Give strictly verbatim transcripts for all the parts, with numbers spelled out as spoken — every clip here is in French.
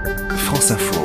France Info.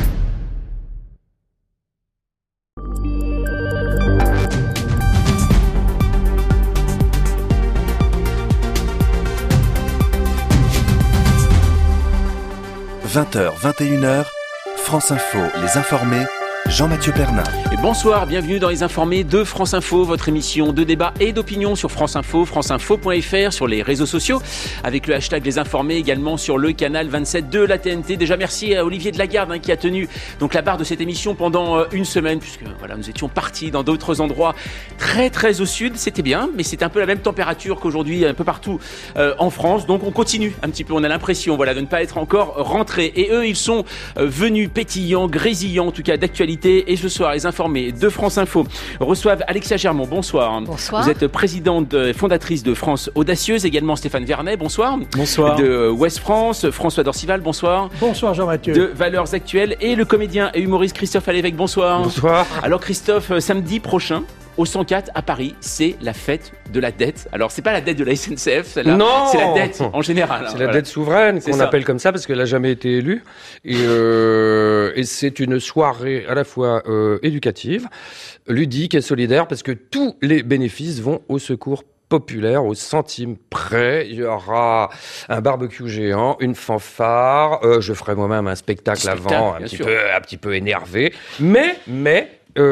vingt heures, vingt et une heures, France Info, les informés, Jean-Mathieu Pernin. Et bonsoir, bienvenue dans les informés de France Info, votre émission de débat et d'opinion sur France Info, franceinfo point f r, sur les réseaux sociaux, avec le hashtag Les Informés, également sur le canal vingt-sept de la T N T. Déjà merci à Olivier Delagarde hein, qui a tenu donc la barre de cette émission pendant euh, une semaine, puisque voilà, nous étions partis dans d'autres endroits très très au sud. C'était bien, mais c'était un peu la même température qu'aujourd'hui un peu partout euh, en France. Donc on continue un petit peu, on a l'impression voilà, de ne pas être encore rentrés. Et eux, ils sont euh, venus pétillants, grésillants en tout cas d'actualité. Et ce soir, les informés de France Info reçoivent Alexia Germont. Bonsoir. Bonsoir. Vous êtes présidente fondatrice de France Audacieuse, également Stéphane Vernet. Bonsoir. Bonsoir. De Ouest France, François Dorcival. Bonsoir. Bonsoir Jean-Mathieu. De Valeurs Actuelles et le comédien et humoriste Christophe Alévèque. Bonsoir. Bonsoir. Alors Christophe, samedi prochain, au cent quatre à Paris, c'est la fête de la dette. Alors, c'est pas la dette de la S N C F, celle-là. Non. C'est la dette en général. C'est hein, la voilà. dette souveraine C'est qu'on ça. appelle comme ça parce qu'elle n'a jamais été élue. Et, euh, et c'est une soirée à la fois euh, éducative, ludique et solidaire parce que tous les bénéfices vont au secours populaire, au centime près. Il y aura un barbecue géant, une fanfare. Euh, je ferai moi-même un spectacle, Spectacle, avant, un bien petit, sûr. peu, un petit peu énervé. Mais, mais...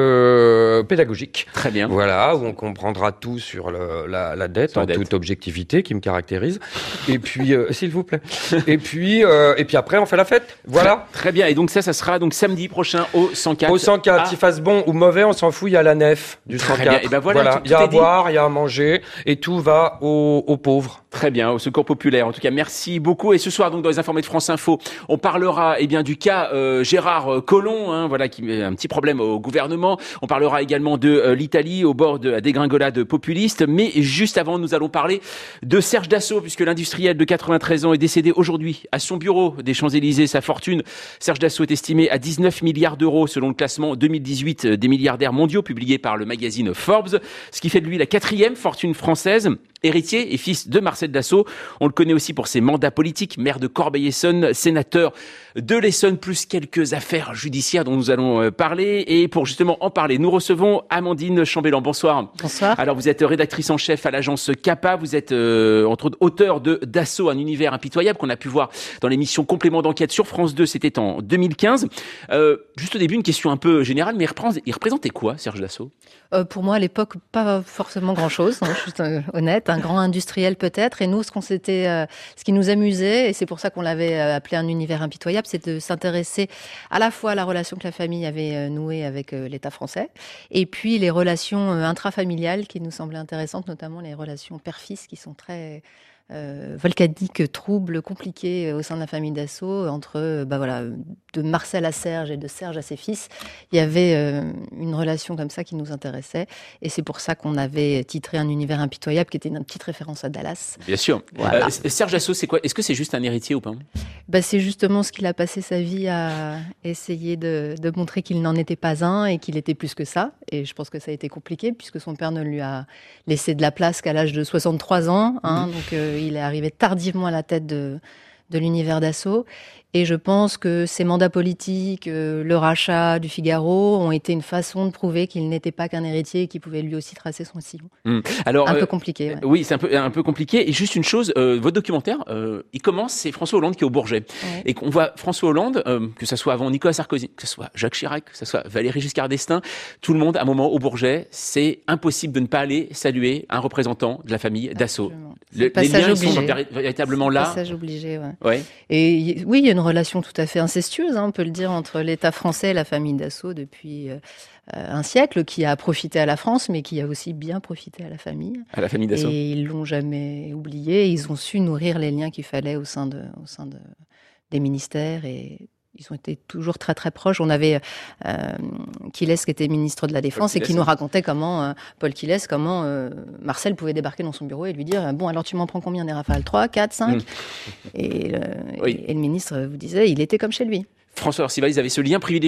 Euh, pédagogique. Très bien. Voilà, où on comprendra tout sur le, la, la dette, Sur la en dette. toute objectivité qui me caractérise. Et puis, euh, s'il vous plaît. Et puis, euh, et puis après, on fait la fête. Voilà. Très, très bien. Et donc ça, ça sera donc samedi prochain au cent quatre. Au cent quatre, Ah. qu'il fasse bon ou mauvais, on s'en fout, il y a la nef du Très cent quatre. bien. Et ben voilà, tout- il y a tout à est dit. boire, il y a à manger, et tout va aux, aux pauvres. Très bien, au Secours Populaire. En tout cas, merci beaucoup. Et ce soir, donc, dans les informés de France Info, on parlera, eh bien, du cas euh, Gérard Collomb, hein, voilà, qui met un petit problème au gouvernement. On parlera également de euh, l'Italie au bord de la dégringolade populiste. Mais juste avant, nous allons parler de Serge Dassault, puisque l'industriel de quatre-vingt-treize ans est décédé aujourd'hui à son bureau des Champs-Élysées. Sa fortune, Serge Dassault, est estimée à dix-neuf milliards d'euros, selon le classement deux mille dix-huit des milliardaires mondiaux publié par le magazine Forbes, ce qui fait de lui la quatrième fortune française. Héritier et fils de Marcel Dassault, on le connaît aussi pour ses mandats politiques, maire de Corbeil-Essonnes, sénateur de l'Essonne, plus quelques affaires judiciaires dont nous allons parler. Et pour justement en parler, nous recevons Amandine Chambellan. Bonsoir. Bonsoir. Alors vous êtes rédactrice en chef à l'agence CAPA, vous êtes euh, entre autres auteur de Dassault, un univers impitoyable qu'on a pu voir dans l'émission Complément d'enquête sur France deux, c'était en deux mille quinze. Euh, juste au début, une question un peu générale, mais il représente- il représentait quoi, Serge Dassault ? Euh, pour moi, à l'époque, pas forcément grand-chose, hein, juste euh, honnête, un grand industriel peut-être. Et nous, ce qu'on s'était, euh, ce qui nous amusait, et c'est pour ça qu'on l'avait euh, appelé un univers impitoyable, c'est de s'intéresser à la fois à la relation que la famille avait euh, nouée avec euh, l'État français, et puis les relations euh, intrafamiliales qui nous semblaient intéressantes, notamment les relations père-fils qui sont très euh, volcaniques, troubles, compliquées euh, au sein de la famille Dassault, entre euh, bah voilà, de Marcel à Serge et de Serge à ses fils. Il y avait euh, une relation comme ça qui nous intéressait, et c'est pour ça qu'on avait titré un univers impitoyable, qui était une petite référence à Dallas. Bien sûr. Voilà. Euh, Serge Dassault, c'est quoi ? Est-ce que c'est juste un héritier ou pas ? Bah, c'est justement ce qu'il a passé sa vie à essayer de, de montrer qu'il n'en était pas un et qu'il était plus que ça. Et je pense que ça a été compliqué puisque son père ne lui a laissé de la place qu'à l'âge de soixante-trois ans. Hein, mmh. Donc euh, il est arrivé tardivement à la tête de, de l'univers Dassault. Et je pense que ses mandats politiques, euh, le rachat du Figaro, ont été une façon de prouver qu'il n'était pas qu'un héritier et qu'il pouvait lui aussi tracer son sillon. Mmh. Alors, un euh, peu compliqué. Ouais. Oui, c'est un peu, un peu compliqué. Et juste une chose, euh, votre documentaire, euh, il commence, c'est François Hollande qui est au Bourget. Ouais. Et qu'on voit François Hollande, euh, que ça soit avant Nicolas Sarkozy, que ce soit Jacques Chirac, que ce soit Valéry Giscard d'Estaing, tout le monde, à un moment, au Bourget, c'est impossible de ne pas aller saluer un représentant de la famille Dassault. Le, les liens ils sont véritablement là. Passage obligé, ouais. ouais. Et oui, il y a une relation tout à fait incestueuse, hein, on peut le dire, entre l'État français et la famille Dassault depuis euh, un siècle, qui a profité à la France, mais qui a aussi bien profité à la famille. À la famille Dassault. Et ils l'ont jamais oublié. Ils ont su nourrir les liens qu'il fallait au sein de, au sein de, des ministères et ils ont été toujours très très proches. On avait euh, Quilles qui était ministre de la Défense et qui nous racontait comment, euh, Paul Quilles, comment euh, Marcel pouvait débarquer dans son bureau et lui dire « Bon, alors tu m'en prends combien des Rafales ? trois, quatre, cinq ?» mmh. et, euh, oui. et, et le ministre vous disait « Il était comme chez lui ». François Dorcival, ils avaient ce lien privilégié ?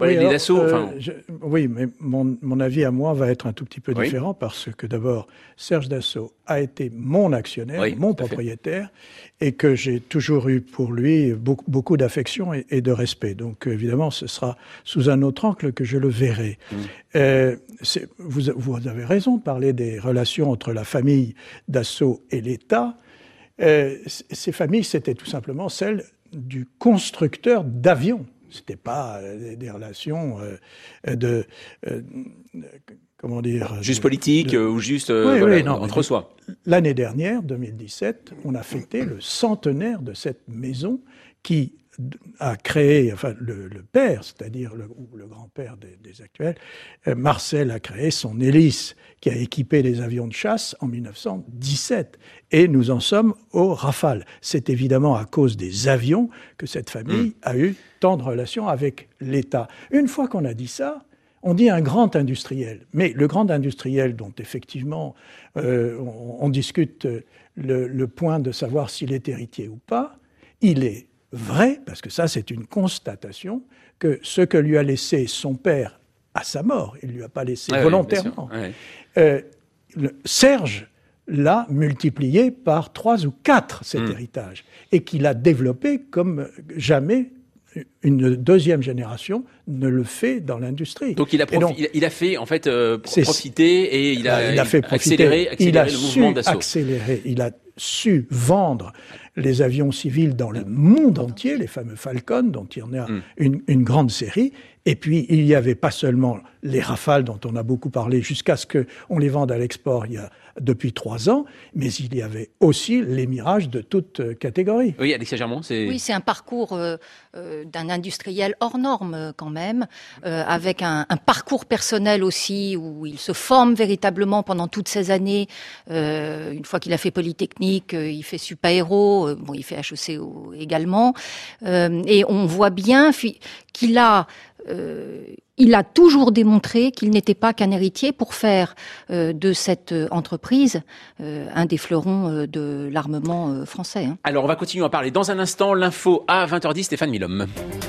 voilà, oui, les alors, Dassault. euh, Enfin... je, oui, mais mon, mon avis à moi va être un tout petit peu oui. différent parce que d'abord, Serge Dassault a été mon actionnaire, oui, mon propriétaire, et que j'ai toujours eu pour lui beaucoup, beaucoup d'affection et, et de respect. Donc évidemment, ce sera sous un autre angle que je le verrai. Mmh. Euh, c'est, vous, vous avez raison de parler des relations entre la famille Dassault et l'État. Euh, ces familles, c'était tout simplement celles du constructeur d'avions. C'était pas euh, des relations euh, de, euh, de comment dire juste de, politique de... ou juste euh, oui, voilà, oui, non, entre soi. L'année dernière, deux mille dix-sept, on a fêté le centenaire de cette maison qui a créé, enfin le, le père, c'est-à-dire le, ou le grand-père des, des actuels, euh, Marcel a créé son hélice qui a équipé les avions de chasse en mille neuf cent dix-sept. Et nous en sommes au Rafale. C'est évidemment à cause des avions que cette famille mmh. a eu tant de relations avec l'État. Une fois qu'on a dit ça, on dit un grand industriel. Mais le grand industriel dont effectivement euh, on, on discute le, le point de savoir s'il est héritier ou pas, il est vrai, parce que ça c'est une constatation, que ce que lui a laissé son père à sa mort, il ne lui a pas laissé ah volontairement, oui, ouais. euh, le, Serge l'a multiplié par trois ou quatre, cet mmh. héritage, et qu'il a développé comme jamais une deuxième génération ne le fait dans l'industrie. Donc il a, profi- donc, il, a il a fait en fait euh, profiter et il a, il a fait profiter, accéléré, accéléré il a le su mouvement d'assaut. Accélérer, il a su vendre les avions civils dans le monde entier, les fameux Falcon, dont il y en a mm. une, une grande série. Et puis, il n'y avait pas seulement les Rafales, dont on a beaucoup parlé, jusqu'à ce qu'on les vende à l'export il y a depuis trois ans, mais il y avait aussi les Mirages de toute catégorie. Oui, Alexia Germont, c'est... Oui, c'est un parcours euh, euh, d'un industriel hors norme, quand même, euh, avec un, un parcours personnel aussi, où il se forme véritablement pendant toutes ces années. Euh, une fois qu'il a fait Polytechnique, euh, il fait Supaéro, euh, bon, il fait H E C également. Euh, et on voit bien qu'il a... Euh, il a toujours démontré qu'il n'était pas qu'un héritier pour faire euh, de cette entreprise euh, un des fleurons euh, de l'armement euh, français. Hein. Alors, on va continuer à parler dans un instant. L'info à vingt heures dix, Stéphane Milhomme.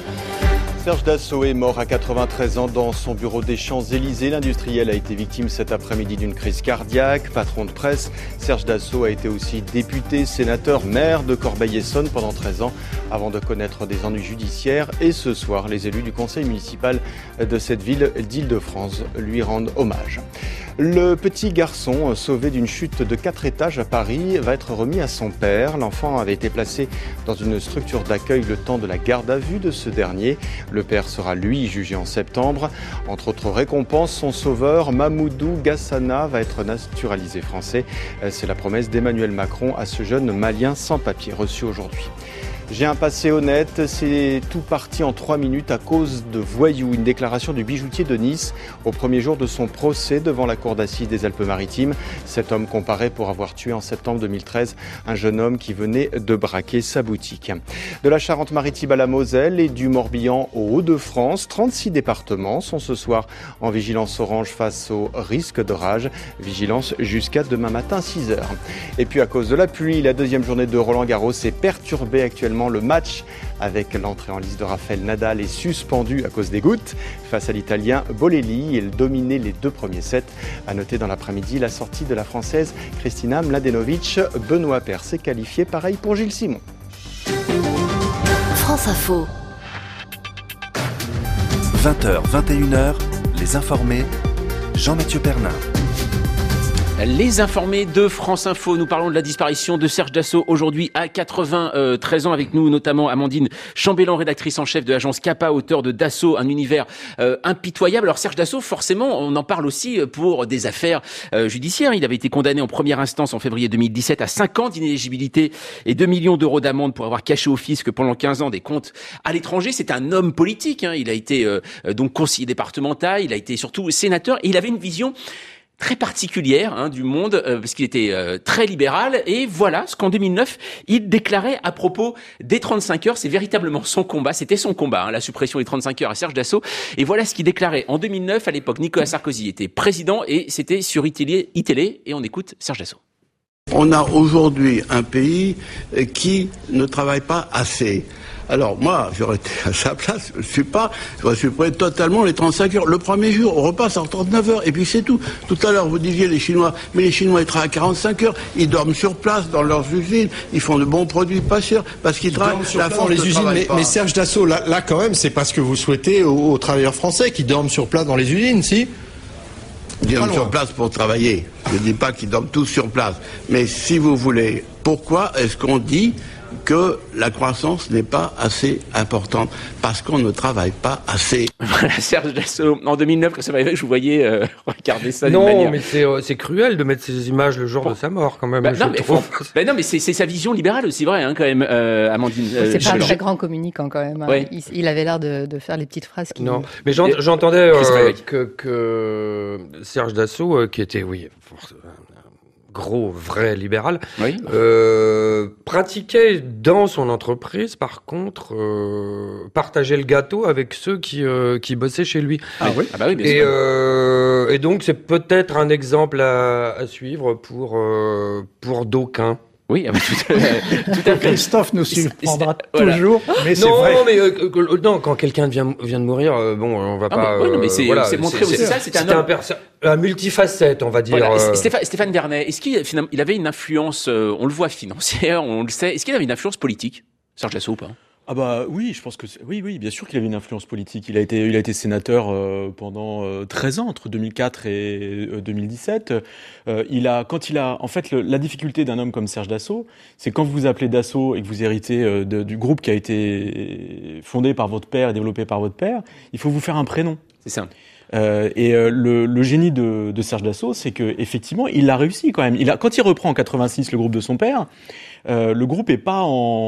Serge Dassault est mort à quatre-vingt-treize ans dans son bureau des Champs-Élysées. L'industriel a été victime cet après-midi d'une crise cardiaque. Patron de presse, Serge Dassault a été aussi député, sénateur, maire de Corbeil-Essonnes pendant treize ans avant de connaître des ennuis judiciaires. Et ce soir, les élus du conseil municipal de cette ville d'Île-de-France lui rendent hommage. Le petit garçon sauvé d'une chute de quatre étages à Paris va être remis à son père. L'enfant avait été placé dans une structure d'accueil le temps de la garde à vue de ce dernier. Le père sera, lui, jugé en septembre. Entre autres récompenses, son sauveur, Mamoudou Gassana, va être naturalisé français. C'est la promesse d'Emmanuel Macron à ce jeune Malien sans papier reçu aujourd'hui. J'ai un passé honnête, c'est tout parti en trois minutes à cause de voyous. Une déclaration du bijoutier de Nice au premier jour de son procès devant la cour d'assises des Alpes-Maritimes. Cet homme comparé pour avoir tué en septembre deux mille treize un jeune homme qui venait de braquer sa boutique. De la Charente-Maritime à la Moselle et du Morbihan aux Hauts-de-France, trente-six départements sont ce soir en vigilance orange face au risque d'orage. Vigilance jusqu'à demain matin six heures. Et puis à cause de la pluie, la deuxième journée de Roland-Garros est perturbée actuellement. Le match avec l'entrée en lice de Rafael Nadal est suspendu à cause des gouttes. Face à l'Italien Bolelli, il dominait les deux premiers sets. À noter dans l'après-midi la sortie de la Française Kristina Mladenovic. Benoît Paire s'est qualifié, pareil pour Gilles Simon. France Info. vingt heures, vingt et une heures, les informés, Jean-Mathieu Pernin. Les informés de France Info, nous parlons de la disparition de Serge Dassault aujourd'hui à quatre-vingt-treize ans, avec nous notamment Amandine Chambellan, rédactrice en chef de l'agence Kappa, auteur de Dassault, un univers euh, impitoyable. Alors Serge Dassault, forcément, on en parle aussi pour des affaires euh, judiciaires. Il avait été condamné en première instance en février deux mille dix-sept à cinq ans d'inéligibilité et deux millions d'euros d'amende pour avoir caché au fisc pendant quinze ans des comptes à l'étranger. C'est un homme politique, hein. Il a été euh, donc conseiller départemental, il a été surtout sénateur et il avait une vision très particulière hein, du monde, euh, parce qu'il était euh, très libéral, et voilà ce qu'en deux mille neuf, il déclarait à propos des trente-cinq heures, c'est véritablement son combat, c'était son combat, hein, la suppression des trente-cinq heures à Serge Dassault, et voilà ce qu'il déclarait en deux mille neuf, à l'époque Nicolas Sarkozy était président, et c'était sur iTélé, iTélé, et on écoute Serge Dassault. On a aujourd'hui un pays qui ne travaille pas assez. Alors moi, j'aurais été à sa place, je suis pas, je supprimer totalement les trente-cinq heures. Le premier jour, on repasse en trente-neuf heures, et puis c'est tout. Tout à l'heure, vous disiez les Chinois, mais les Chinois, ils travaillent à quarante-cinq heures, ils dorment sur place dans leurs usines, ils font de bons produits pas chers, parce qu'ils ils travaillent sur la place France dans les usines. Mais, mais Serge Dassault, là, là quand même, c'est pas ce que vous souhaitez aux, aux travailleurs français qui dorment sur place dans les usines, si? Ils dorment sur place pour travailler. Je ne dis pas qu'ils dorment tous sur place. Mais si vous voulez, pourquoi est-ce qu'on dit que la croissance n'est pas assez importante? Parce qu'on ne travaille pas assez. Voilà, Serge Dassault, en deux mille neuf, quand ça m'arrivait, je vous voyais euh, regarder ça d'une Non, manière... mais c'est, euh, c'est cruel de mettre ces images le jour Bon. de sa mort, quand même. Bah, je non, mais, trouve. bah, non, mais c'est, c'est sa vision libérale aussi, vrai, hein, quand même, euh, Amandine. Euh, C'est pas un Chamelan. très grand communicant quand même. hein. Ouais. Il, il avait l'air de, de faire les petites phrases qui. Non, mais j'ent- Et- j'entendais Chris euh, Maybeck. que, que Serge Dassault, euh, qui était, oui, force- un gros, vrai libéral, Oui. euh, pratiquait dans son entreprise, par contre, euh, partageait le gâteau avec ceux qui, euh, qui bossaient chez lui. Ah oui. Ah bah oui, bien Et, sûr. euh, et donc, c'est peut-être un exemple à, à suivre pour, euh, pour d'aucuns. Oui, ah bah, tout, à- tout à fait. Christophe nous C'est- surprendra c'est- voilà. toujours, mais c'est Non, vrai. mais euh, que- que- non, quand quelqu'un vient, vient de mourir, euh, bon, on va Ah, pas. mais, oui, non, mais euh, c'est, voilà, c'est montré aussi ça, c'était un c'était homme. perso- un multifacette, on va dire. Voilà. euh, Et Stéphane, Stéphane Vernet, est-ce qu'il finalement, il avait une influence, euh, on le voit financière, on le sait, est-ce qu'il avait une influence politique, Serge Dassault ou pas? Ah bah oui, je pense que c'est- oui, oui, bien sûr qu'il avait une influence politique. Il a été, il a été sénateur euh, pendant euh, treize ans, entre deux mille quatre et euh, deux mille dix-sept. Euh, il a, quand il a, en fait, le- la difficulté d'un homme comme Serge Dassault, c'est quand vous vous appelez Dassault et que vous héritez euh, de- du groupe qui a été fondé par votre père et développé par votre père, il faut vous faire un prénom. C'est ça. Euh, et euh, le, le génie de, de Serge Dassault, c'est que effectivement, il l'a réussi quand même. Il a, quand il reprend en quatre-vingt-six le groupe de son père, euh, le groupe est pas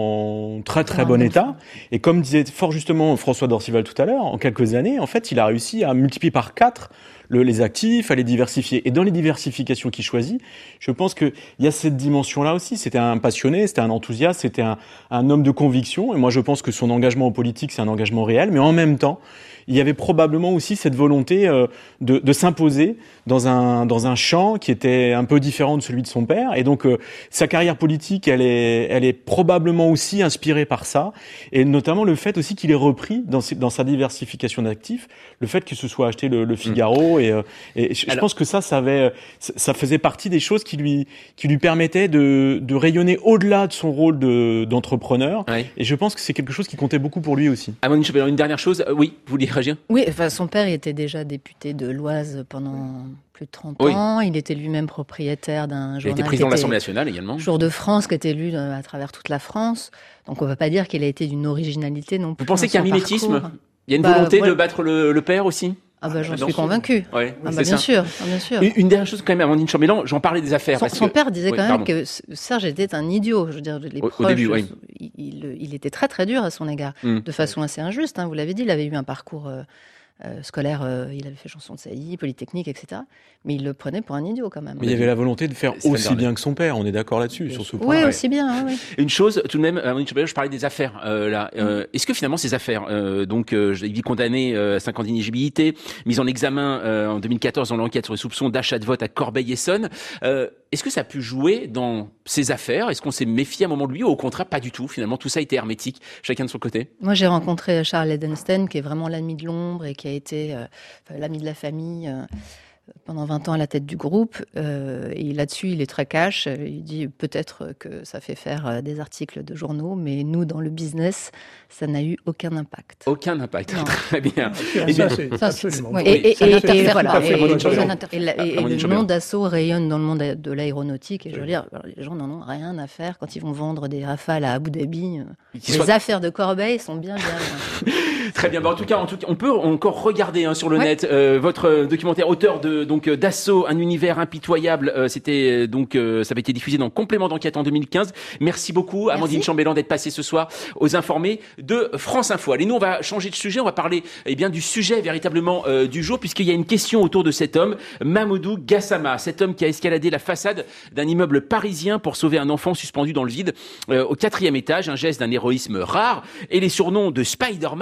en très très Ah, bon non. état. Et comme disait fort justement François Dorcival tout à l'heure, en quelques années, en fait, il a réussi à multiplier par quatre le, les actifs, à les diversifier. Et dans les diversifications qu'il choisit, je pense qu'il y a cette dimension-là aussi. C'était un passionné, c'était un enthousiaste, c'était un, un homme de conviction. Et moi, je pense que son engagement en politique, c'est un engagement réel. Mais en même temps, il y avait probablement aussi cette volonté euh, de, de s'imposer dans un dans un champ qui était un peu différent de celui de son père. Et donc euh, sa carrière politique, elle est elle est probablement aussi inspirée par ça, et notamment le fait aussi qu'il ait repris dans ses- dans sa diversification d'actifs, le fait qu'il se soit acheté le, le Figaro, et, euh, et je, je Alors- pense que ça ça avait ça, ça faisait partie des choses qui lui qui lui permettaient de de rayonner au-delà de son rôle de d'entrepreneur. Ouais. Et je pense que c'est quelque chose qui comptait beaucoup pour lui aussi. Amandine Chamelan, une dernière chose, euh, oui, vous voulez réagir? Oui, enfin, son père il était déjà député de l'Oise pendant plus de trente Oui. ans. Il était lui-même propriétaire d'un Il a journal. été président de qui était l'Assemblée nationale également. Jour de France, qui était lu euh, à travers toute la France. Donc on ne peut pas dire qu'il a été d'une originalité non plus. Vous pensez dans qu'il y a un son mimétisme? parcours. Il y a une Bah, volonté voilà. de battre le, le père aussi? Ah bah j'en Dans suis son- convaincue. Ouais, Ah c'est bah bien ça. sûr, ah, bien sûr. Une, une dernière chose quand même, Amandine Chamelan, j'en parlais des affaires. Son, parce son que... père disait Oui, quand même pardon. que S- Serge était un idiot. Je veux dire, les Au- au proches, début, oui. il, il- il était très très dur à son égard, Mm. de façon assez injuste. hein. Vous l'avez dit, il avait eu un parcours euh, euh, scolaire, euh, il avait fait chanson de saillie, polytechnique, et cetera. Mais il le prenait pour un idiot quand même. Mais il y avait la volonté de faire Stéphane aussi Vernet. bien que son père. On est d'accord là-dessus sur ce point. Oui, Ouais. aussi bien. hein, oui. Une chose, tout de même, Amandine Chamelan, je parlais des affaires euh, là. Euh, Est-ce que finalement ces affaires, euh, donc euh, il est condamné euh, à cinq ans d'inéligibilité, mise en examen euh, en deux mille quatorze dans l'enquête sur les soupçons d'achat de vote à Corbeil-Essonnes, euh, est-ce que ça a pu jouer dans ces affaires? Est-ce qu'on s'est méfié à un moment de lui ou au contraire pas du tout? Finalement, tout ça a été hermétique, chacun de son côté. Moi, j'ai rencontré Charles Edenstein, qui est vraiment l'ami de l'ombre et qui a été euh, enfin, l'ami de la famille euh, pendant vingt ans à la tête du groupe. Euh, et là-dessus, il est très cash. Il dit peut-être que ça fait faire euh, des articles de journaux, mais nous, dans le business, ça n'a eu aucun impact. Aucun impact. Non. Très bien. Ça, Eh bien, c'est Ça, c'est- absolument. ouais, vrai. et, et- ça et- n'interfère et voilà, pas, fait, et- Amandine et- Chamelan. et la- et- et Amandine le Chamelan. nom d'assaut rayonne dans le monde de l'aéronautique. Et je veux dire, alors, les gens n'en ont rien à faire quand ils vont vendre des Rafales à Abu Dhabi. Qu'il Les soit- affaires de Corbeil sont bien bien loin. Très bien. Bon, en tout cas, en tout cas, on peut encore regarder hein, sur le Ouais. net euh, votre euh, documentaire auteur de donc euh, d'Assaut, un univers impitoyable. Euh, C'était euh, donc euh, ça avait été diffusé dans Complément d'enquête en deux mille quinze. Merci beaucoup, Merci. Amandine Chamelan, d'être passée ce soir aux informés de France Info. Allez, nous on va changer de sujet. On va parler eh bien du sujet véritablement euh, du jour, puisqu'il y a une question autour de cet homme, Mamoudou Gassama, cet homme qui a escaladé la façade d'un immeuble parisien pour sauver un enfant suspendu dans le vide euh, au quatrième étage, un geste d'un héroïsme rare, et les surnoms de Spider-Man et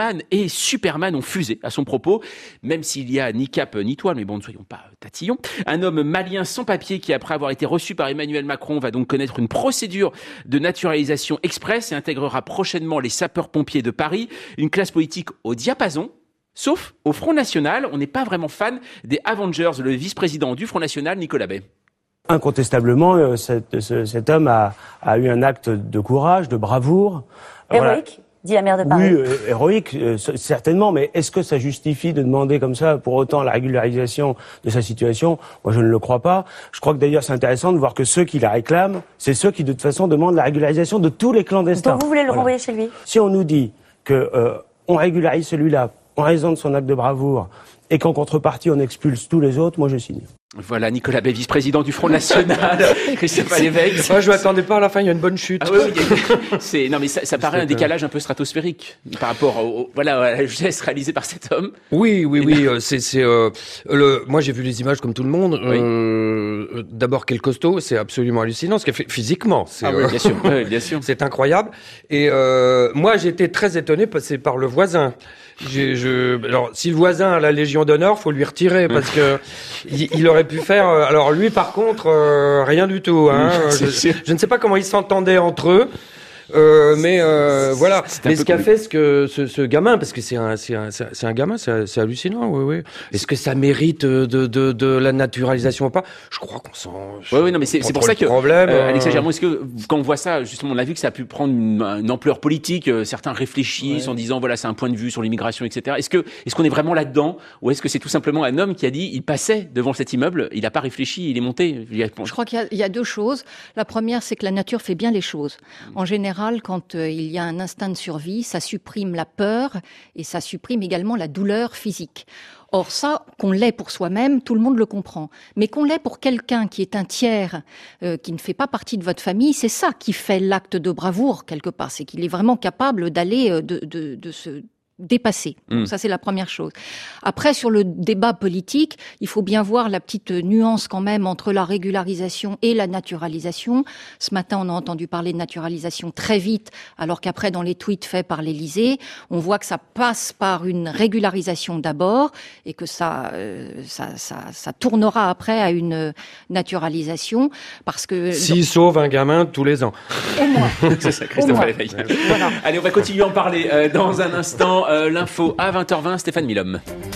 et Superman ont fusé à son propos, même s'il y a ni cap ni toile, mais bon, ne soyons pas tatillons. Un homme malien sans papier qui, après avoir été reçu par Emmanuel Macron, va donc connaître une procédure de naturalisation express et intégrera prochainement les sapeurs-pompiers de Paris, une classe politique au diapason. Sauf au Front National, on n'est pas vraiment fan des Avengers, le vice-président du Front National, Nicolas Bay. Incontestablement, euh, cet, ce, cet homme a, a eu un acte de courage, de bravoure. Héroïque, voilà. Dit la maire de Paris. Oui, euh, héroïque, euh, certainement, mais est-ce que ça justifie de demander comme ça, pour autant, la régularisation de sa situation ? Moi, je ne le crois pas. Je crois que d'ailleurs, c'est intéressant de voir que ceux qui la réclament, c'est ceux qui, de toute façon, demandent la régularisation de tous les clandestins. Donc vous voulez le voilà. renvoyer chez lui ? Si on nous dit que euh, on régularise celui-là en raison de son acte de bravoure et qu'en contrepartie, on expulse tous les autres, moi, je signe. Voilà, Nicolas Bay, vice-président du Front National, Christophe Lévesque. Moi, je m'attendais pas à la fin, il y a une bonne chute. Ah oui, oui, c'est, non, mais ça, ça paraît un décalage un peu stratosphérique par rapport au, au, voilà, à la geste réalisée par cet homme. Oui, oui, oui, euh, c'est, c'est, euh, le, moi, j'ai vu les images comme tout le monde. Oui. Euh, d'abord, quel costaud, c'est absolument hallucinant, ce qu'il fait physiquement. C'est, ah oui, euh, bien sûr, oui, bien sûr. C'est incroyable. Et, euh, moi, j'étais très étonné, c'est par le voisin. J'ai, je, alors, si le voisin a la Légion d'honneur, faut lui retirer parce que il, il aurait pu faire. Alors lui, par contre, euh, rien du tout. Hein. Je, je ne sais pas comment ils s'entendaient entre eux. Euh, mais euh, voilà. Mais ce qu'a fait ce que ce, ce gamin, parce que c'est un c'est un c'est un gamin, c'est, c'est hallucinant. Oui, oui. Est-ce que ça mérite de de de la naturalisation ou pas ? Je crois qu'on s'en. Oui, oui, non, mais c'est c'est pour ça que problème, euh, Alexia Germont, est-ce que quand on voit ça, justement, on a vu que ça a pu prendre une, une ampleur politique. Euh, certains réfléchissent ouais. en disant voilà, c'est un point de vue sur l'immigration, et cetera. Est-ce que est-ce qu'on est vraiment là-dedans, ou est-ce que c'est tout simplement un homme qui a dit il passait devant cet immeuble, il n'a pas réfléchi, il est monté. Il a... Je crois qu'il y a, il y a deux choses. La première, c'est que la nature fait bien les choses. En général, quand euh, il y a un instinct de survie, ça supprime la peur et ça supprime également la douleur physique. Or ça, qu'on l'ait pour soi-même, tout le monde le comprend. Mais qu'on l'ait pour quelqu'un qui est un tiers, euh, qui ne fait pas partie de votre famille, c'est ça qui fait l'acte de bravoure, quelque part. C'est qu'il est vraiment capable d'aller, euh, de, de, de se dépasser. Donc mmh. ça, c'est la première chose. Après, sur le débat politique, il faut bien voir la petite nuance quand même entre la régularisation et la naturalisation. Ce matin, on a entendu parler de naturalisation très vite, alors qu'après, dans les tweets faits par l'Élysée, on voit que ça passe par une régularisation d'abord et que ça, euh, ça, ça, ça tournera après à une naturalisation parce que... S'il donc... sauve un gamin tous les ans. Au moins. C'est ça, Christophe Lévesque. Voilà. Allez, on va continuer à en parler euh, dans un instant. Euh, l'info à vingt heures vingt, Stéphane Milhomme.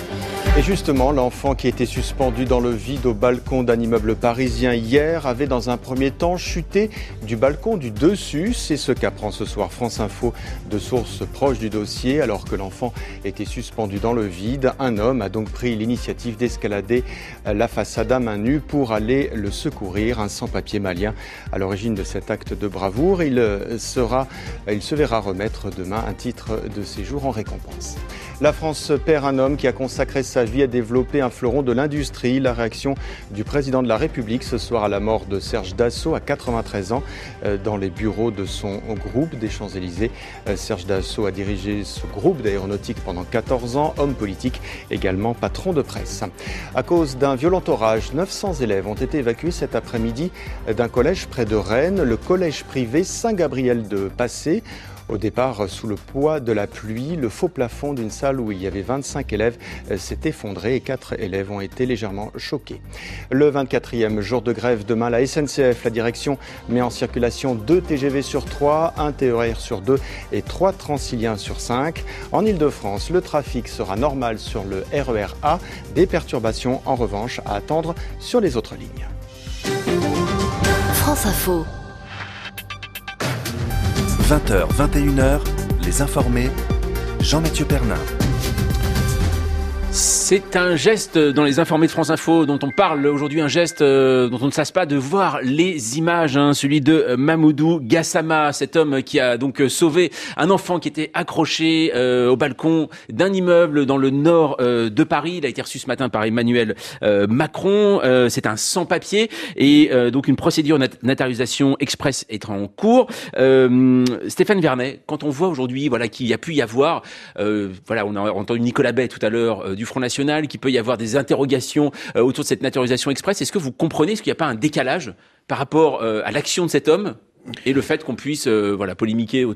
Et justement, l'enfant qui était suspendu dans le vide au balcon d'un immeuble parisien hier avait dans un premier temps chuté du balcon du dessus. C'est ce qu'apprend ce soir France Info de sources proches du dossier. Alors que l'enfant était suspendu dans le vide, un homme a donc pris l'initiative d'escalader la façade à main nue pour aller le secourir. Un sans-papier malien à l'origine de cet acte de bravoure. Il sera, il se verra remettre demain un titre de séjour en récompense. La France perd un homme qui a consacré sa vie à développer un fleuron de l'industrie. La réaction du président de la République ce soir à la mort de Serge Dassault à quatre-vingt-treize ans dans les bureaux de son groupe des Champs-Élysées. Serge Dassault a dirigé ce groupe d'aéronautique pendant quatorze ans, homme politique, également patron de presse. À cause d'un violent orage, neuf cents élèves ont été évacués cet après-midi d'un collège près de Rennes, le collège privé Saint-Gabriel de Passé. Au départ, sous le poids de la pluie, le faux plafond d'une salle où il y avait vingt-cinq élèves s'est effondré et quatre élèves ont été légèrement choqués. Le vingt-quatrième jour de grève demain, la S N C F, la direction met en circulation deux T G V sur trois, un T E R sur deux et trois Transiliens sur cinq. En Ile-de-France, le trafic sera normal sur le R E R A. Des perturbations, en revanche, à attendre sur les autres lignes. France Info. vingt heures, vingt et une heures, les informés, Jean-Mathieu Pernin. C'est un geste dans les informés de France Info dont on parle aujourd'hui, un geste euh, dont on ne cesse pas de voir les images, hein, celui de Mamoudou Gassama, cet homme qui a donc sauvé un enfant qui était accroché euh, au balcon d'un immeuble dans le nord euh, de Paris. Il a été reçu ce matin par Emmanuel euh, Macron. Euh, c'est un sans-papier et euh, donc une procédure nat- naturalisation express est en cours. Euh, Stéphane Vernet, quand on voit aujourd'hui, voilà, qu'il y a pu y avoir, euh, voilà, on a entendu Nicolas Bay tout à l'heure euh, du Front National, qu'il peut y avoir des interrogations euh, autour de cette naturalisation express. Est-ce que vous comprenez, est-ce qu'il n'y a pas un décalage par rapport euh, à l'action de cet homme et le fait qu'on puisse euh, voilà, polémiquer autour ?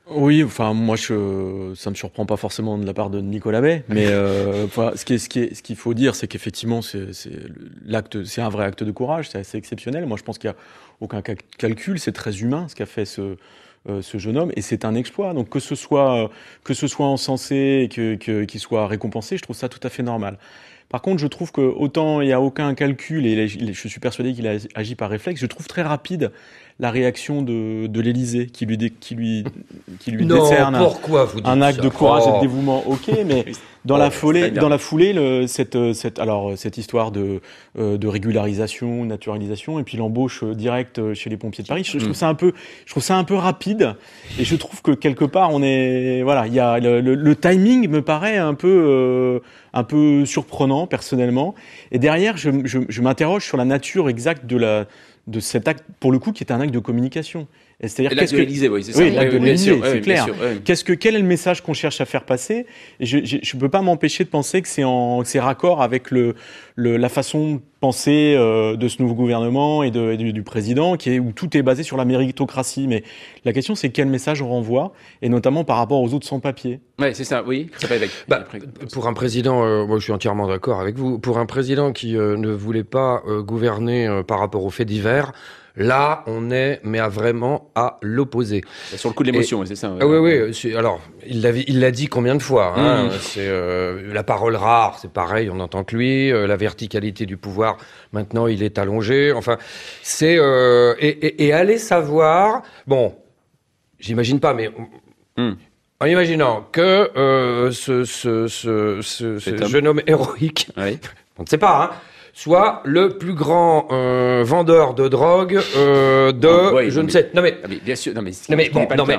Oui, enfin moi je ça me surprend pas forcément de la part de Nicolas Bay, mais euh, enfin, ce qui est, ce qui est, ce qu'il faut dire, c'est qu'effectivement c'est c'est l'acte, c'est un vrai acte de courage, c'est assez exceptionnel. Moi je pense qu'il y a aucun cal- calcul, c'est très humain ce qu'a fait ce euh, ce jeune homme et c'est un exploit. Donc que ce soit que ce soit encensé et que, que qu'il soit récompensé, je trouve ça tout à fait normal. Par contre, je trouve que autant il n'y a aucun calcul, et je suis persuadé qu'il a agi par réflexe, je trouve très rapide la réaction de, de l'Élysée, qui lui, dé, qui lui, qui lui non, décerne pourquoi vous dites un acte ça de courage oh. et de dévouement. Ok, mais dans oh, la foulée, dans la foulée, le, cette, cette, alors cette histoire de, euh, de régularisation, naturalisation, et puis l'embauche directe chez les pompiers de Paris, je, je trouve ça un peu, je trouve ça un peu rapide, et je trouve que quelque part on est, voilà, il y a le, le, le timing me paraît un peu, euh, un peu surprenant personnellement, et derrière je, je, je m'interroge sur la nature exacte de la de cet acte, pour le coup, qui est un acte de communication. Et c'est-à-dire, et l'acte qu'est-ce de que... l'Élysée, oui, c'est ça. Oui, l'acte oui, de l'Élysée, sûr, c'est oui, clair. Sûr, oui. Qu'est-ce que, quel est le message qu'on cherche à faire passer? Et je ne peux pas m'empêcher de penser que c'est en, que c'est raccord avec le, le, la façon de penser euh, de ce nouveau gouvernement et, de, et du, du président, qui est, où tout est basé sur la méritocratie. Mais la question, c'est quel message on renvoie, et notamment par rapport aux autres sans-papiers. Oui, c'est ça, oui. Ça peut être bah, pour un président, euh, moi je suis entièrement d'accord avec vous, pour un président qui euh, ne voulait pas euh, gouverner euh, par rapport aux faits divers, là, on est, mais à vraiment à l'opposé. Sur le coup de l'émotion, et, c'est ça. Ouais. Ah oui, oui. C'est, alors, il l'a, il l'a dit combien de fois hein, mmh. C'est euh, la parole rare, c'est pareil, on n'entend que lui. Euh, la verticalité du pouvoir, maintenant, il est allongé. Enfin, c'est euh, et, et, et aller savoir. Bon, j'imagine pas, mais mmh. en imaginant que euh, ce, ce, ce, ce, ce jeune homme héroïque, oui. on ne sait pas, hein. Soit le plus grand euh, vendeur de drogue euh, de, ah, oui, je non, ne sais, non mais, ah, mais bien sûr, non mais, non mais, bon, non mais,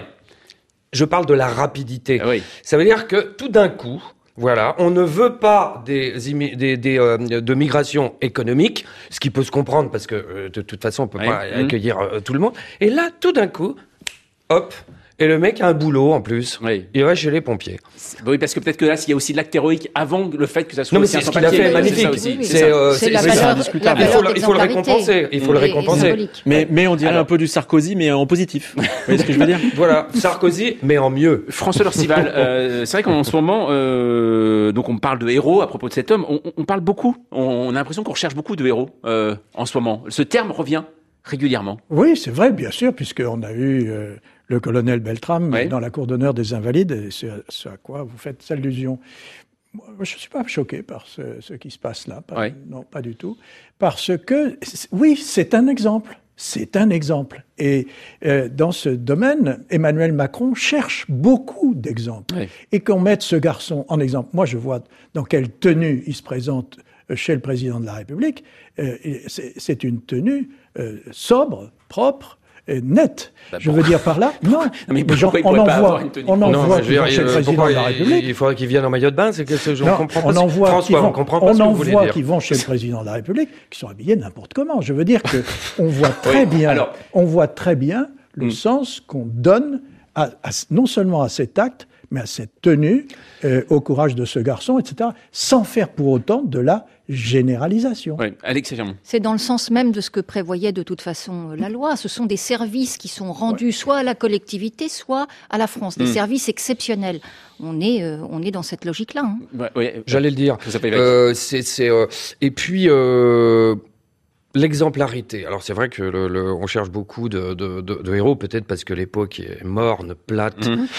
je parle de la rapidité. Ah, oui. Ça veut dire que tout d'un coup, voilà, on ne veut pas des, des, des euh, de migration économique, ce qui peut se comprendre parce que euh, de toute façon on peut oui. pas mmh. accueillir euh, tout le monde. Et là, tout d'un coup, hop. Et le mec a un boulot en plus. Oui. Il va chez les pompiers. Oui, parce que peut-être que là, il y a aussi l'acte héroïque avant le fait que ça soit. Non, mais c'est ce qu'il a fait, magnifique. C'est, c'est, euh, c'est, c'est, la c'est valeur, indiscutable. la il faut, valeur il faut le récompenser. Il faut le récompenser. Mais, mais on dirait Alors, un peu du Sarkozy, mais en positif. Vous voyez ce que je veux dire? Voilà, Sarkozy, mais en mieux. François Lorcival, euh, c'est vrai qu'en ce moment, euh, donc on parle de héros à propos de cet homme. On, on parle beaucoup. On, on a l'impression qu'on recherche beaucoup de héros euh, en ce moment. Ce terme revient régulièrement. Oui, c'est vrai, bien sûr, puisqu'on a eu euh, le colonel Beltrame oui. dans la cour d'honneur des Invalides, et c'est à, c'est à quoi vous faites allusion. Moi, je ne suis pas choqué par ce, ce qui se passe là, pas, oui. non, pas du tout, parce que, oui, c'est un exemple. C'est un exemple. Et euh, dans ce domaine, Emmanuel Macron cherche beaucoup d'exemples. Oui. Et qu'on mette ce garçon en exemple. Moi, je vois dans quelle tenue il se présente chez le président de la République. Euh, c'est, c'est une tenue euh, sobre, propre, et nette. Bah, je veux dire par là, non, non mais mais genre, on en voit, on en non, voit qui vont chez le président de la République. Il faudrait qu'ils viennent en maillot de bain, c'est que je non, comprends pas. On en voit François, qui vont, on comprend pas on ce que en vous voulez voit dire. qui vont chez le président de la République, qui sont habillés n'importe comment. Je veux dire que on voit très oui, bien, alors, on voit très bien le hmm. sens qu'on donne à, à, non seulement à cet acte, mais à cette tenue, euh, au courage de ce garçon, et cetera, sans faire pour autant de la généralisation. Oui, Alex Germain. C'est dans le sens même de ce que prévoyait de toute façon la loi. Ce sont des services qui sont rendus ouais. soit à la collectivité, soit à la France. Des mmh. services exceptionnels. On est, euh, on est dans cette logique-là. Hein. Ouais, ouais, J'allais le dire. Ça euh, c'est, c'est, euh, et puis... Euh... L'exemplarité. Alors c'est vrai que le, le, on cherche beaucoup de, de, de, de héros, peut-être parce que l'époque est morne, plate, mmh.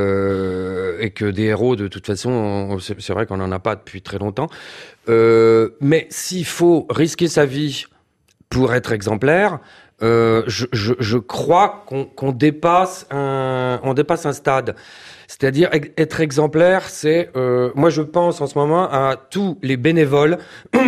euh, et que des héros, de toute façon, on, c'est, c'est vrai qu'on n'en a pas depuis très longtemps. Euh, mais s'il faut risquer sa vie pour être exemplaire, euh, je, je, je crois qu'on, qu'on dépasse un, on dépasse un stade. C'est-à-dire être exemplaire, c'est, euh, moi je pense en ce moment à tous les bénévoles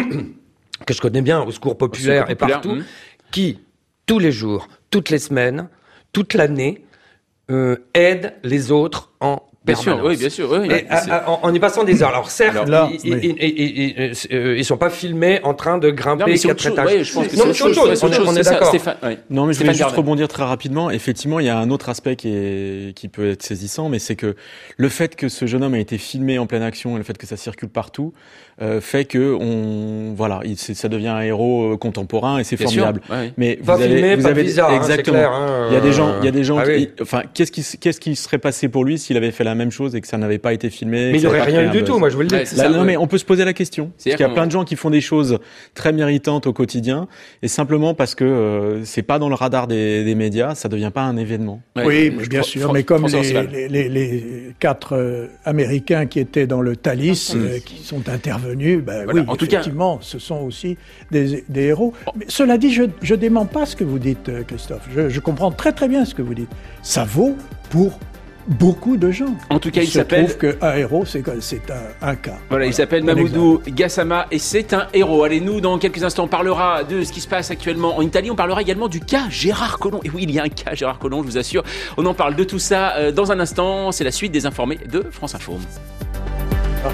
que je connais bien, au Secours populaire, Secours populaire et partout, mmh. qui, tous les jours, toutes les semaines, toute l'année, euh, aident les autres en Bien sûr, oui, bien sûr. Oui, et à, à, en, en y passant des heures. Alors certes, alors, là, ils, oui. ils, ils, ils, ils, ils sont pas filmés en train de grimper non, mais quatre chose, étages. Oui, je pense que non, c'est autre chose. chose. On, on est d'accord. Stéphane, oui. Non, mais je voulais juste rebondir très rapidement. Effectivement, il y a un autre aspect qui est qui peut être saisissant, mais c'est que le fait que ce jeune homme a été filmé en pleine action et le fait que ça circule partout euh, fait que on voilà, il, ça devient un héros contemporain et c'est bien formidable. Sûr, ouais. Mais pas vous avez, filmé, vous pas avez bizarre, exactement. Hein, clair, hein, il y a des gens, il y a des gens. Ah, qui, oui. Enfin, qu'est-ce qui qu'est-ce qui serait passé pour lui s'il avait fait la même chose et que ça n'avait pas été filmé? Mais il n'y aurait rien eu du tout, moi je vous le dis. Ouais, Là, non, mais on peut se poser la question. C'est parce qu'il y a plein de gens qui font des choses très méritantes au quotidien, et simplement parce que euh, c'est pas dans le radar des, des médias, ça devient pas un événement. Ouais, oui, mais bien sûr, mais comme les, les, les, les quatre euh, Américains qui étaient dans le Thalys, mmh. euh, qui sont intervenus, ben voilà, oui, en effectivement, tout cas... ce sont aussi des, des héros. Mais cela dit, je ne dément pas ce que vous dites, Christophe. Je, je comprends très très bien ce que vous dites. Ça vaut pour beaucoup de gens. En tout cas, il, il s'appelle. se trouve qu'un héros, c'est, c'est un, un cas. Voilà, il s'appelle Mamoudou Gassama et c'est un héros. Allez, nous, dans quelques instants, on parlera de ce qui se passe actuellement en Italie. On parlera également du cas Gérard Collomb. Et oui, il y a un cas Gérard Collomb, je vous assure. On en parle de tout ça euh, dans un instant. C'est la suite des informés de France Info. Ah.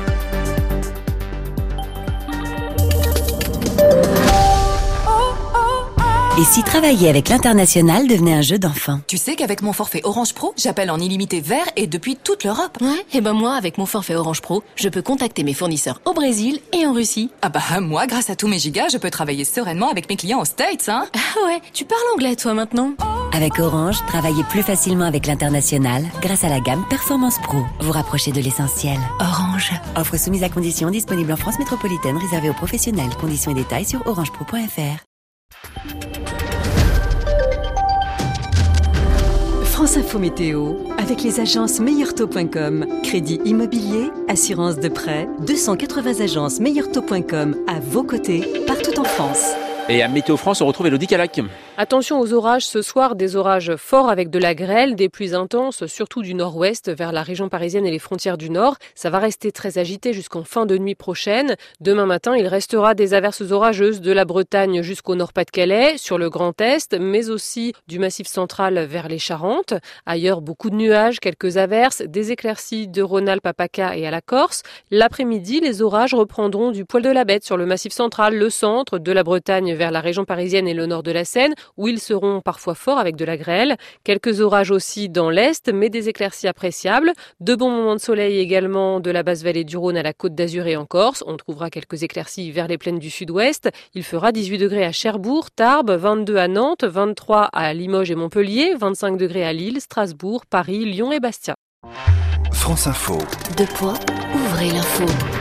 Et si travailler avec l'international devenait un jeu d'enfant? Tu sais qu'avec mon forfait Orange Pro, j'appelle en illimité vert et depuis toute l'Europe. Ouais, et ben moi, avec mon forfait Orange Pro, je peux contacter mes fournisseurs au Brésil et en Russie. Ah bah moi, grâce à tous mes gigas, je peux travailler sereinement avec mes clients aux States, hein. Ah ouais, tu parles anglais toi maintenant? Avec Orange, travaillez plus facilement avec l'international grâce à la gamme Performance Pro. Vous rapprochez de l'essentiel. Orange. Offre soumise à conditions, disponible en France métropolitaine, réservée aux professionnels. Conditions et détails sur orange pro point f r. France Info Météo, avec les agences meilleur taux point com. Crédit immobilier, assurance de prêt, deux cent quatre-vingts agences meilleur taux point com à vos côtés, partout en France. Et à Météo France, on retrouve Elodie Calac. Attention aux orages ce soir, des orages forts avec de la grêle, des pluies intenses, surtout du nord-ouest vers la région parisienne et les frontières du nord. Ça va rester très agité jusqu'en fin de nuit prochaine. Demain matin, il restera des averses orageuses de la Bretagne jusqu'au Nord-Pas-de-Calais, sur le Grand Est, mais aussi du Massif central vers les Charentes. Ailleurs, beaucoup de nuages, quelques averses, des éclaircies de Rhône-Alpes à PACA et à la Corse. L'après-midi, les orages reprendront du poil de la bête sur le Massif central, le centre, de la Bretagne vers la région parisienne et le nord de la Seine, où ils seront parfois forts avec de la grêle. Quelques orages aussi dans l'Est, mais des éclaircies appréciables. De bons moments de soleil également de la basse vallée du Rhône à la Côte d'Azur et en Corse. On trouvera quelques éclaircies vers les plaines du sud-ouest. Il fera dix-huit degrés à Cherbourg, Tarbes, vingt-deux à Nantes, vingt-trois à Limoges et Montpellier, vingt-cinq degrés à Lille, Strasbourg, Paris, Lyon et Bastia. France Info. Deux points, ouvrez l'info.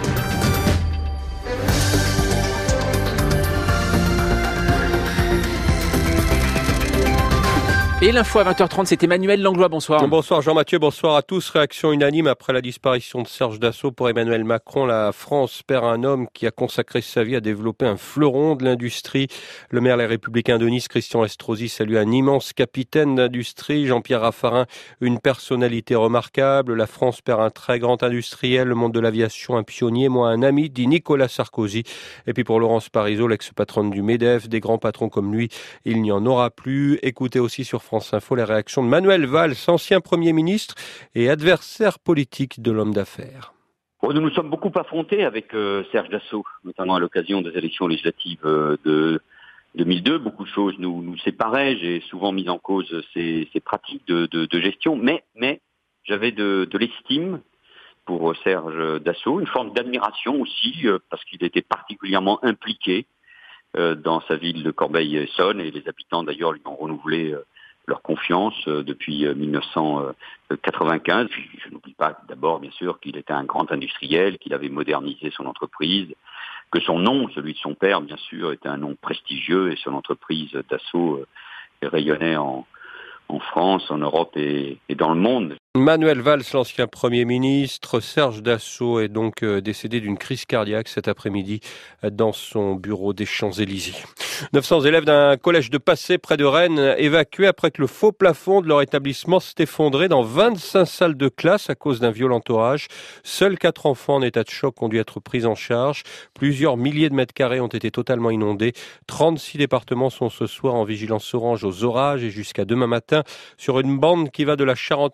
Et l'info à vingt heures trente, c'est Emmanuel Langlois, bonsoir. Bonsoir Jean-Mathieu, bonsoir à tous. Réaction unanime après la disparition de Serge Dassault pour Emmanuel Macron. La France perd un homme qui a consacré sa vie à développer un fleuron de l'industrie. Le maire Les Républicains de Nice, Christian Estrosi, salue un immense capitaine d'industrie. Jean-Pierre Raffarin, une personnalité remarquable. La France perd un très grand industriel, le monde de l'aviation, un pionnier, moi un ami, dit Nicolas Sarkozy. Et puis pour Laurence Parisot, l'ex-patronne du MEDEF, des grands patrons comme lui, il n'y en aura plus. Écoutez aussi sur France Info les réactions de Manuel Valls, ancien Premier ministre et adversaire politique de l'homme d'affaires. Nous nous sommes beaucoup affrontés avec euh, Serge Dassault, notamment à l'occasion des élections législatives euh, de deux mille deux. Beaucoup de choses nous, nous séparaient. J'ai souvent mis en cause ces, ces pratiques de, de, de gestion, mais, mais j'avais de, de l'estime pour Serge Dassault, une forme d'admiration aussi, euh, parce qu'il était particulièrement impliqué euh, dans sa ville de Corbeil-Essonnes, et les habitants d'ailleurs lui ont renouvelé euh, leur confiance euh, depuis euh, dix-neuf cent quatre-vingt-quinze. Puis, je n'oublie pas d'abord, bien sûr, qu'il était un grand industriel, qu'il avait modernisé son entreprise, que son nom, celui de son père, bien sûr, était un nom prestigieux, et son entreprise Dassault euh, rayonnait en, en France, en Europe et, et dans le monde. Manuel Valls, l'ancien Premier ministre. Serge Dassault est donc décédé d'une crise cardiaque cet après-midi dans son bureau des Champs-Élysées. neuf cents élèves d'un collège de Passé près de Rennes évacués après que le faux plafond de leur établissement s'est effondré dans vingt-cinq salles de classe à cause d'un violent orage. Seuls quatre enfants en état de choc ont dû être pris en charge. Plusieurs milliers de mètres carrés ont été totalement inondés. trente-six départements sont ce soir en vigilance orange aux orages et jusqu'à demain matin sur une bande qui va de la Charente-Maritime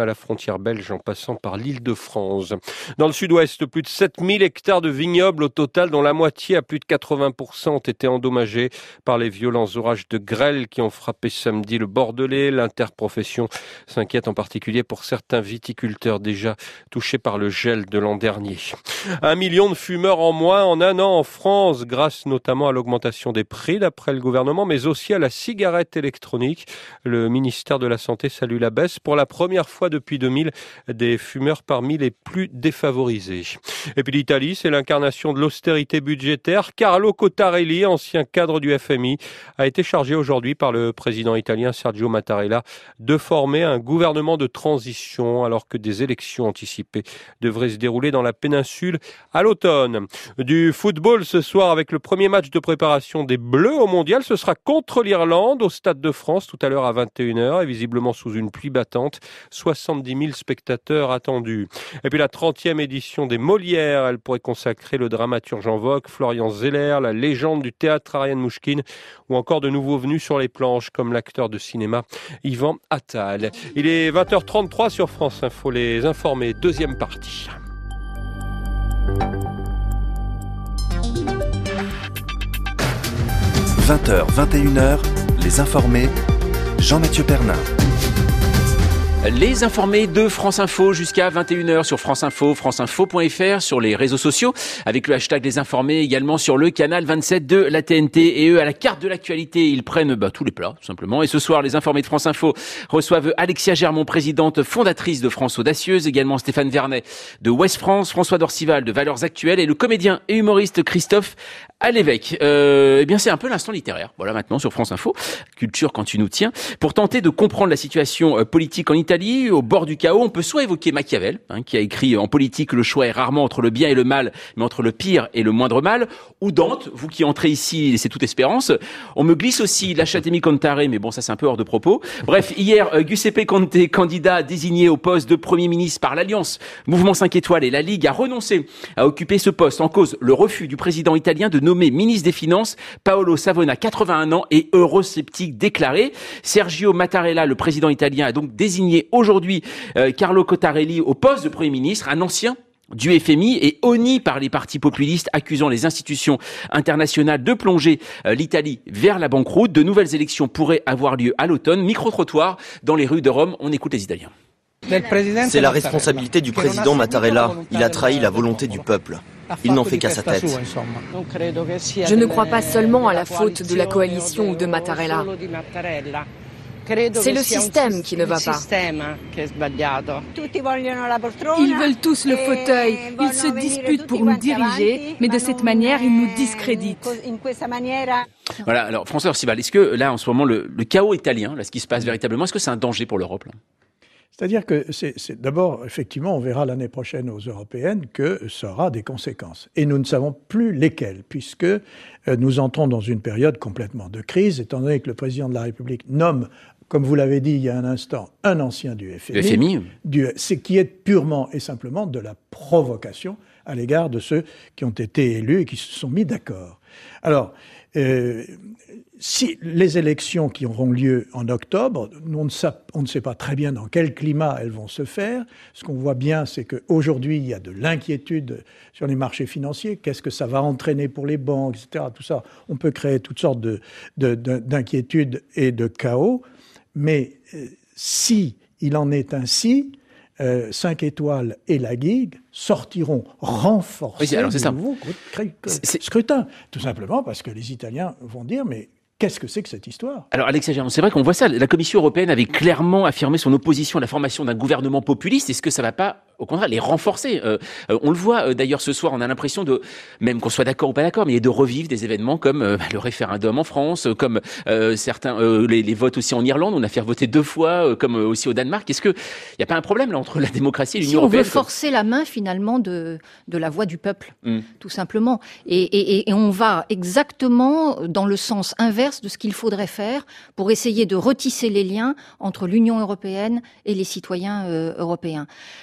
à la frontière belge en passant par l'Île-de-France. Dans le sud-ouest, plus de sept mille hectares de vignobles au total, dont la moitié à plus de quatre-vingts pour cent ont été endommagés par les violents orages de grêle qui ont frappé samedi le Bordelais. L'interprofession s'inquiète en particulier pour certains viticulteurs déjà touchés par le gel de l'an dernier. Un million de fumeurs en moins en un an en France, grâce notamment à l'augmentation des prix d'après le gouvernement, mais aussi à la cigarette électronique. Le ministère de la Santé salue la baisse pour la première fois depuis deux mille des fumeurs parmi les plus défavorisés. Et puis l'Italie, c'est l'incarnation de l'austérité budgétaire. Carlo Cottarelli, ancien cadre du F M I, a été chargé aujourd'hui par le président italien Sergio Mattarella de former un gouvernement de transition alors que des élections anticipées devraient se dérouler dans la péninsule à l'automne. Du football ce soir avec le premier match de préparation des Bleus au mondial. Ce sera contre l'Irlande au Stade de France tout à l'heure à vingt et une heures et visiblement sous une pluie battante. soixante-dix mille spectateurs attendus. Et puis la trentième édition des Molières, elle pourrait consacrer le dramaturge en vogue Florian Zeller, la légende du théâtre Ariane Mouchkine ou encore de nouveaux venus sur les planches comme l'acteur de cinéma Yvan Attal. Il est vingt heures trente-trois sur France Info, les informés, deuxième partie. vingt heures, vingt et une heures, les informés, Jean-Mathieu Pernin. Les informés de France Info jusqu'à vingt et une heures sur France Info, franceinfo point f r, sur les réseaux sociaux, avec le hashtag Les Informés, également sur le canal vingt-sept de la T N T. Et eux, à la carte de l'actualité, ils prennent bah, tous les plats, tout simplement. Et ce soir, les informés de France Info reçoivent Alexia Germont, présidente fondatrice de France Audacieuse, également Stéphane Vernet de Ouest France, François Dorcival de Valeurs Actuelles et le comédien et humoriste Christophe Alévèque. Euh, eh bien, c'est un peu l'instant littéraire. Voilà, maintenant, sur France Info. Culture quand tu nous tiens. Pour tenter de comprendre la situation euh, politique en Italie, au bord du chaos, on peut soit évoquer Machiavel, hein, qui a écrit en politique le choix est rarement entre le bien et le mal, mais entre le pire et le moindre mal, ou Dante, vous qui entrez ici, c'est toute espérance. On me glisse aussi Lasciatemi contare, mais bon, ça c'est un peu hors de propos. Bref, hier, euh, Giuseppe Conte, candidat désigné au poste de Premier ministre par l'Alliance Mouvement cinq étoiles et la Ligue, a renoncé à occuper ce poste en cause le refus du président italien de nommer ministre des Finances Paolo Savona, quatre-vingt-un ans et eurosceptique déclaré. Sergio Mattarella, le président italien, a donc désigné aujourd'hui euh, Carlo Cottarelli au poste de Premier ministre, un ancien du F M I et honni par les partis populistes accusant les institutions internationales de plonger euh, l'Italie vers la banqueroute. De nouvelles élections pourraient avoir lieu à l'automne. Micro-trottoir dans les rues de Rome. On écoute les Italiens. C'est la responsabilité du président Mattarella. Il a trahi la volonté du peuple. Il n'en fait qu'à sa tête. Je ne crois pas seulement à la faute de la coalition ou de Mattarella. C'est le système qui ne va pas. Ils veulent tous le fauteuil. Ils se disputent pour nous diriger, mais de cette manière, ils nous discréditent. Voilà, alors François Dorcival, est-ce que là, en ce moment, le, le chaos italien, là, ce qui se passe véritablement, est-ce que c'est un danger pour l'Europe là ? C'est-à-dire que c'est, c'est d'abord, effectivement, on verra l'année prochaine aux européennes que ça aura des conséquences. Et nous ne savons plus lesquelles, puisque euh, nous entrons dans une période complètement de crise, étant donné que le président de la République nomme, comme vous l'avez dit il y a un instant, un ancien du F M I. Le F M I. Du, c'est qui est purement et simplement de la provocation à l'égard de ceux qui ont été élus et qui se sont mis d'accord. Alors, euh, si les élections qui auront lieu en octobre, on ne, sait, on ne sait pas très bien dans quel climat elles vont se faire. Ce qu'on voit bien, c'est qu'aujourd'hui, il y a de l'inquiétude sur les marchés financiers. Qu'est-ce que ça va entraîner pour les banques, et cetera. Tout ça, on peut créer toutes sortes de, de, de, d'inquiétudes et de chaos. Mais euh, si il en est ainsi, euh, cinq étoiles et la Ligue sortiront renforcés oui, alors c'est du ça. nouveau scrutin. Tout simplement parce que les Italiens vont dire, mais qu'est-ce que c'est que cette histoire ? Alors, Alexia Germont, c'est vrai qu'on voit ça. La Commission européenne avait clairement affirmé son opposition à la formation d'un gouvernement populiste. Est-ce que ça ne va pas, au contraire, les renforcer ? euh, euh, On le voit euh, d'ailleurs ce soir, on a l'impression de, même qu'on soit d'accord ou pas d'accord, mais de revivre des événements comme euh, le référendum en France, euh, comme euh, certains euh, les, les votes aussi en Irlande. On a fait voter deux fois, euh, comme euh, aussi au Danemark. Est-ce qu'il n'y a pas un problème là entre la démocratie et l'Union si européenne ? Si on veut forcer la main finalement de, de la voix du peuple, mm. tout simplement. Et, et, et on va exactement dans le sens inverse de ce qu'il faudrait faire pour essayer de retisser les liens entre l'Union européenne et les citoyens euh, européens. Là,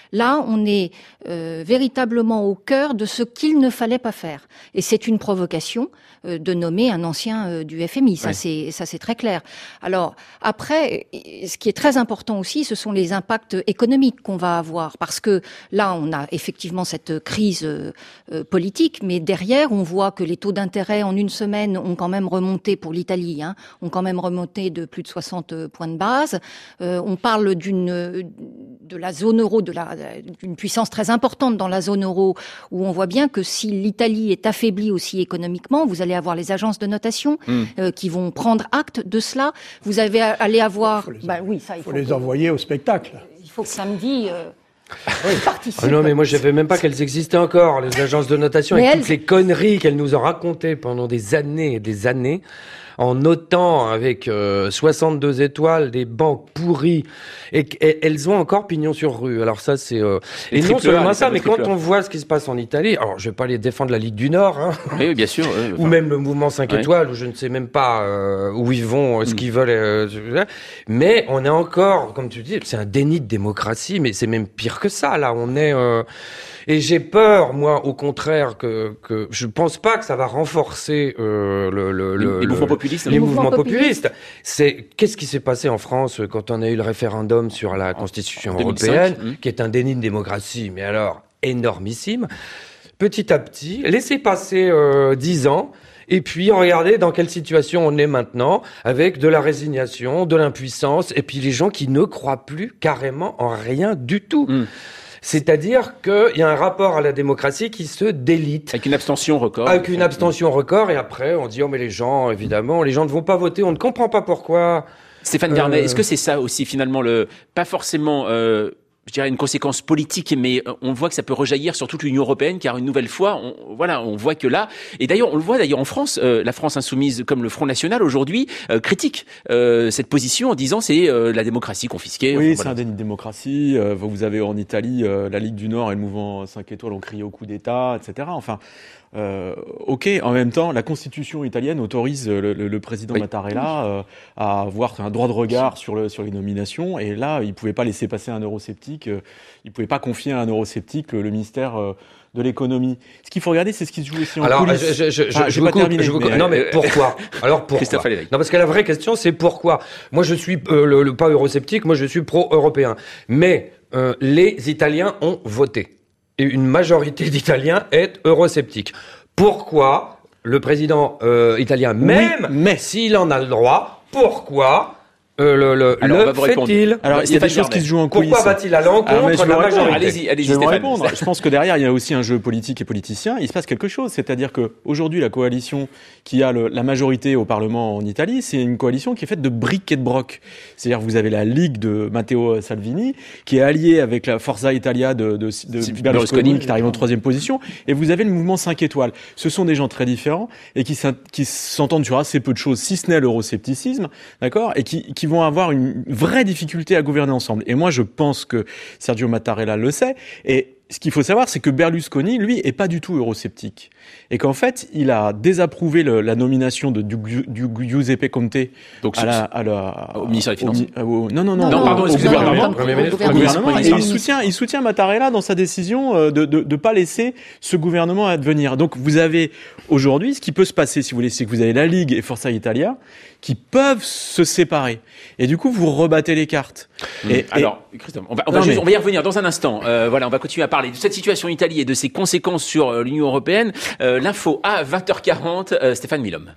on est euh, véritablement au cœur de ce qu'il ne fallait pas faire. Et c'est une provocation euh, de nommer un ancien euh, du F M I. Ça, ouais. c'est, ça, c'est très clair. Alors, après, ce qui est très important aussi, ce sont les impacts économiques qu'on va avoir. Parce que là, on a effectivement cette crise euh, euh, politique, mais derrière, on voit que les taux d'intérêt en une semaine ont quand même remonté pour l'Italie, hein, ont quand même remonté de plus de soixante points de base. Euh, on parle d'une de la zone euro, de la d'une puissance très importante dans la zone euro, où on voit bien que si l'Italie est affaiblie aussi économiquement, vous allez avoir les agences de notation mmh. euh, qui vont prendre acte de cela. Vous allez aller avoir, il faut les, bah oui, ça, il faut faut les que, envoyer au spectacle. Il faut que samedi. Euh, Oui. Ah non, mais moi je savais même pas qu'elles existaient encore, les agences de notation, mais avec elles... toutes les conneries qu'elles nous ont racontées pendant des années et des années, en notant avec euh, soixante-deux étoiles des banques pourries, et, et elles ont encore pignon sur rue. Alors ça c'est euh... et non seulement ça, mais quand on voit ce qui se passe en Italie, alors je vais pas les défendre la Ligue du Nord, hein, oui, bien sûr, oui, ou même le mouvement cinq ouais. étoiles, où je ne sais même pas euh, où ils vont, ce mm. qu'ils veulent, euh, mais on est encore, comme tu dis, c'est un déni de démocratie, mais c'est même pire que ça. Là, on est euh... et j'ai peur, moi, au contraire, que que je pense pas que ça va renforcer euh, le, le, les, le les mouvements populistes. Les, les mouvements, mouvements populistes. populistes. C'est qu'est-ce qui s'est passé en France quand on a eu le référendum sur la Constitution en européenne, deux mille cinq, qui est un déni de démocratie, mais alors énormissime. Petit à petit, laissez passer euh, dix ans. Et puis, regardez dans quelle situation on est maintenant, avec de la résignation, de l'impuissance, et puis les gens qui ne croient plus carrément en rien du tout. Mm. C'est-à-dire qu'il y a un rapport à la démocratie qui se délite. Avec une abstention record. Avec une abstention record, et après, on dit, oh, mais les gens, évidemment, les gens ne vont pas voter, on ne comprend pas pourquoi. Stéphane Garnet, euh... est-ce que c'est ça aussi, finalement, le, pas forcément, euh... je dirais une conséquence politique, mais on voit que ça peut rejaillir sur toute l'Union européenne, car une nouvelle fois, on, voilà, on voit que là, et d'ailleurs, on le voit d'ailleurs en France, euh, la France insoumise, comme le Front National aujourd'hui, euh, critique euh, cette position en disant c'est euh, la démocratie confisquée. Oui, enfin, c'est voilà. un déni de démocratie. Euh, vous avez en Italie euh, la Ligue du Nord et le mouvement cinq étoiles ont crié au coup d'État, et cetera. Enfin. Euh, ok, en même temps, la Constitution italienne autorise le, le, le président oui. Mattarella euh, à avoir un droit de regard sur, le, sur les nominations, et là, il ne pouvait pas laisser passer un eurosceptique, euh, il ne pouvait pas confier à un eurosceptique le, le ministère euh, de l'économie. Ce qu'il faut regarder, c'est ce qui se joue aussi en Alors, coulisses. Je, je, je, ah, je, vous coupe, terminé, je vous coupe. Mais... Non, mais pourquoi Alors pourquoi Non, parce que la vraie question, c'est pourquoi. Moi, je suis euh, le, le pas eurosceptique, moi, je suis pro-européen. Mais euh, les Italiens ont voté. Et une majorité d'Italiens est eurosceptique. Pourquoi le président euh, italien, même oui, mais s'il en a le droit, pourquoi euh, le, le, Alors, le fait-il Alors, il y a des choses qui se jouent en coulisses. Pourquoi va-t-il à l'encontre ah, de la majorité Allez-y, allez-y, je vais Stéphane. répondre. Je pense que derrière, il y a aussi un jeu politique et politicien. Il se passe quelque chose. C'est-à-dire que aujourd'hui, la coalition qui a le, la majorité au Parlement en Italie, c'est une coalition qui est faite de briques et de brocs. C'est-à-dire que vous avez la Ligue de Matteo Salvini, qui est alliée avec la Forza Italia de, de, de, de Berlusconi, qui arrive en troisième position. Et vous avez le mouvement cinq étoiles. Ce sont des gens très différents et qui, qui s'entendent sur assez peu de choses, si ce n'est l'euroscepticisme, d'accord, et qui, qui vont avoir une vraie difficulté à gouverner ensemble. Et moi, je pense que Sergio Mattarella le sait. Et ce qu'il faut savoir, c'est que Berlusconi, lui, est pas du tout eurosceptique. Et qu'en fait, il a désapprouvé le, la nomination de du, du Giuseppe Conte Donc, à la, à la, au ministère des Finances. Au, au, non, non, non. Non, au, pardon, excusez-moi. Au gouvernement. Et il soutient, il soutient Mattarella dans sa décision de, de, de pas laisser ce gouvernement advenir. Donc, vous avez, aujourd'hui, ce qui peut se passer, si vous voulez, c'est que vous avez la Ligue et Forza Italia qui peuvent se séparer. Et du coup, vous rebattez les cartes. Mmh. Et, Alors, et... Christophe, on va, on, va juste, mais... on va y revenir dans un instant. Euh, voilà, on va continuer à parler de cette situation en Italie et de ses conséquences sur euh, l'Union européenne. Euh, l'info à vingt heures quarante, euh, Stéphane Milhomme.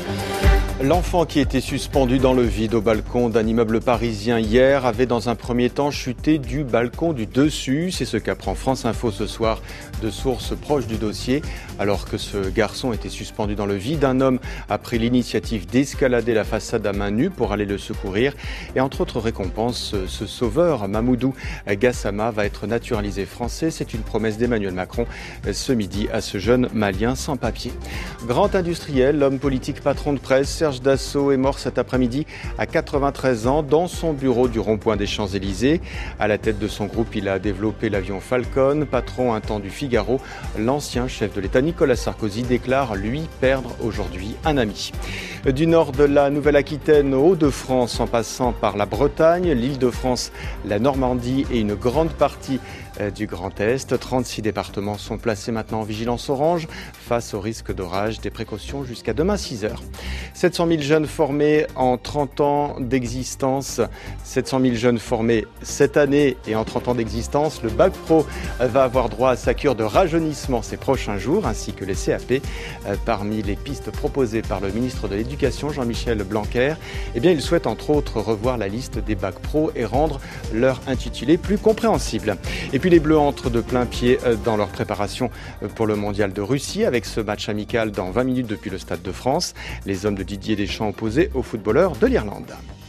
L'enfant qui était suspendu dans le vide au balcon d'un immeuble parisien hier avait dans un premier temps chuté du balcon du dessus. C'est ce qu'apprend France Info ce soir de sources proches du dossier. Alors que ce garçon était suspendu dans le vide, un homme a pris l'initiative d'escalader la façade à main nue pour aller le secourir. Et entre autres récompenses, ce sauveur, Mamoudou Gassama, va être naturalisé français. C'est une promesse d'Emmanuel Macron ce midi à ce jeune Malien sans papier. Grand industriel, l'homme politique patron de presse, Serge Dassault est mort cet après-midi à quatre-vingt-treize ans dans son bureau du rond-point des Champs-Élysées. À la tête de son groupe, il a développé l'avion Falcon. Patron un temps du Figaro, l'ancien chef de l'État Nicolas Sarkozy déclare, lui, perdre aujourd'hui un ami. Du nord de la Nouvelle-Aquitaine aux Hauts-de-France, en passant par la Bretagne, l'Île-de-France, la Normandie et une grande partie du Grand Est. trente-six départements sont placés maintenant en vigilance orange face au risque d'orage. Des précautions jusqu'à demain six heures. sept cent mille jeunes formés en trente ans d'existence. sept cent mille jeunes formés cette année et en trente ans d'existence. Le bac pro va avoir droit à sa cure de rajeunissement ces prochains jours, ainsi que les C A P. Parmi les pistes proposées par le ministre de l'Éducation, Jean-Michel Blanquer, eh bien, il souhaite entre autres revoir la liste des bacs pro et rendre leur intitulé plus compréhensible. Et puis les Bleus entrent de plein pied dans leur préparation pour le mondial de Russie avec ce match amical dans vingt minutes depuis le Stade de France. Les hommes de Didier Deschamps opposés aux footballeurs de l'Irlande.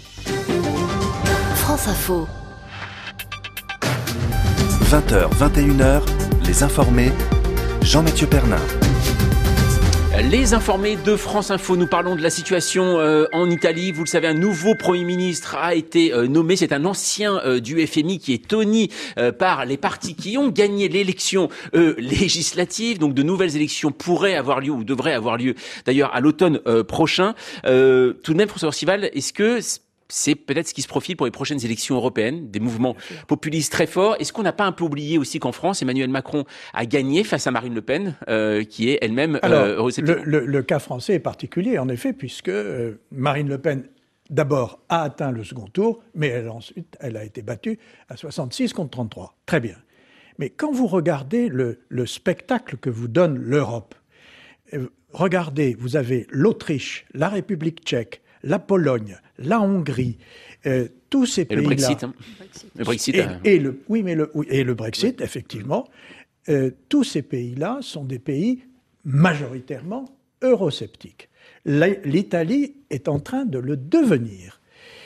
France Info. vingt heures, vingt et une heures, les informés, Jean-Mathieu Pernin. Les informés de France Info, nous parlons de la situation euh, en Italie. Vous le savez, un nouveau Premier ministre a été euh, nommé. C'est un ancien euh, du F M I qui est honni euh, par les partis qui ont gagné l'élection euh, législative. Donc de nouvelles élections pourraient avoir lieu ou devraient avoir lieu d'ailleurs à l'automne euh, prochain. Euh, tout de même, François Orcival, est-ce que c'est peut-être ce qui se profile pour les prochaines élections européennes, des mouvements populistes très forts? Est-ce qu'on n'a pas un peu oublié aussi qu'en France, Emmanuel Macron a gagné face à Marine Le Pen, euh, qui est elle-même euh, eurosceptique? le, le, le cas français est particulier, en effet, puisque euh, Marine Le Pen, d'abord, a atteint le second tour, mais elle, ensuite, elle a été battue à soixante-six contre trente-trois. Très bien. Mais quand vous regardez le, le spectacle que vous donne l'Europe, euh, regardez, vous avez l'Autriche, la République tchèque, la Pologne, la Hongrie, euh, tous ces pays-là. Et le Brexit. Hein. Le Brexit. Et, hein. et le, oui, mais le, oui, et le Brexit, oui. Effectivement. Euh, tous ces pays-là sont des pays majoritairement eurosceptiques. L'Italie est en train de le devenir.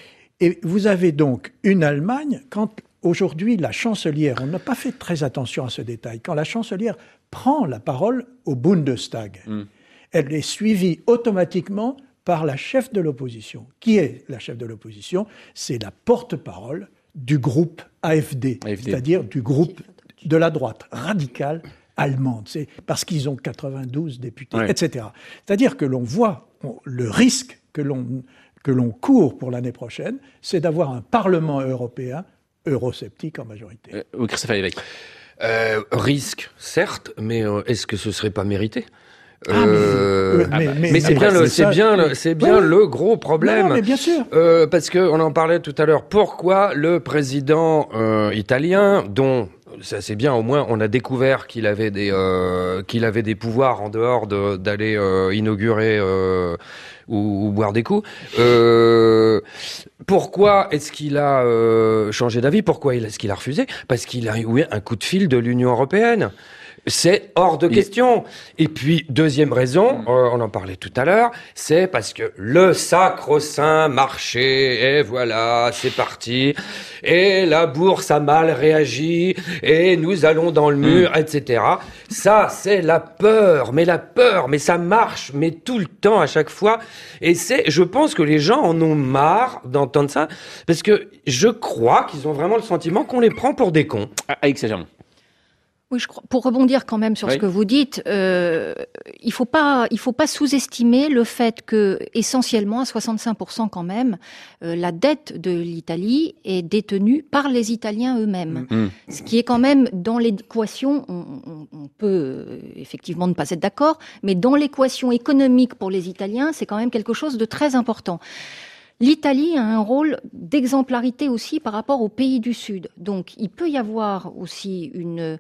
Et vous avez donc une Allemagne, quand aujourd'hui la chancelière, on n'a pas fait très attention à ce détail, quand la chancelière prend la parole au Bundestag, mm. elle est suivie automatiquement par la chef de l'opposition. Qui est la chef de l'opposition? C'est la porte-parole du groupe A F D, A F D. C'est-à-dire du groupe de la droite radicale allemande. C'est parce qu'ils ont quatre-vingt-douze députés, ouais. et cetera. C'est-à-dire que l'on voit on, le risque que l'on, que l'on court pour l'année prochaine, c'est d'avoir un Parlement européen eurosceptique en majorité. Euh, Christophe Lévesque. Euh, risque, certes, mais euh, est-ce que ce serait pas mérité? Ah, euh, mais, mais, mais, mais c'est bien, le, c'est bien, le, c'est bien oui, le gros problème. Non, mais bien sûr. Euh, parce que on en parlait tout à l'heure. Pourquoi le président euh, italien, dont ça c'est bien, au moins on a découvert qu'il avait des euh, qu'il avait des pouvoirs en dehors de, d'aller euh, inaugurer euh, ou, ou boire des coups. Euh, pourquoi est-ce qu'il a euh, changé d'avis? Pourquoi est-ce qu'il a refusé? Parce qu'il a eu un coup de fil de l'Union européenne. C'est hors de question. Et puis, deuxième raison, euh, on en parlait tout à l'heure, c'est parce que le sacro-saint marché, et voilà, c'est parti, et la bourse a mal réagi, et nous allons dans le mur, mmh. et cetera. Ça, c'est la peur, mais la peur, mais ça marche, mais tout le temps, à chaque fois. Et c'est, je pense que les gens en ont marre d'entendre ça, parce que je crois qu'ils ont vraiment le sentiment qu'on les prend pour des cons. Ah, exagérons. Oui, je crois, pour rebondir quand même sur oui. ce que vous dites, euh, il faut pas, il faut pas sous-estimer le fait que, essentiellement, à soixante-cinq pour cent quand même, euh, la dette de l'Italie est détenue par les Italiens eux-mêmes. Mmh. Ce qui est quand même dans l'équation, on, on, on peut euh, effectivement ne pas être d'accord, mais dans l'équation économique pour les Italiens, c'est quand même quelque chose de très important. L'Italie a un rôle d'exemplarité aussi par rapport aux pays du Sud. Donc, il peut y avoir aussi une,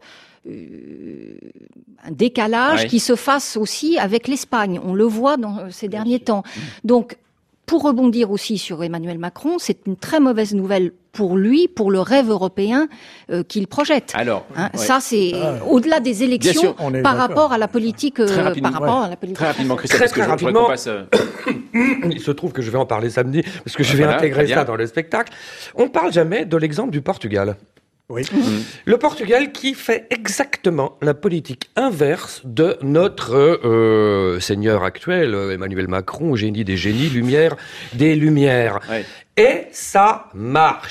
euh, un décalage ouais. qui se fasse aussi avec l'Espagne. On le voit dans ces derniers temps. Donc, pour rebondir aussi sur Emmanuel Macron, c'est une très mauvaise nouvelle pour lui, pour le rêve européen euh, qu'il projette. Alors, hein, ouais. ça c'est ah, au-delà des élections sûr, par d'accord. rapport à la politique. Euh, par rapport ouais. à la politique. Très rapidement, Christophe, très, parce que très je rapidement. Passe, euh... Il se trouve que je vais en parler samedi parce que je vais voilà, intégrer ça dans le spectacle. On ne parle jamais de l'exemple du Portugal. Oui. Mmh. Le Portugal qui fait exactement la politique inverse de notre euh, seigneur actuel, Emmanuel Macron, génie des génies, lumière des lumières. Ouais. Et ça marche.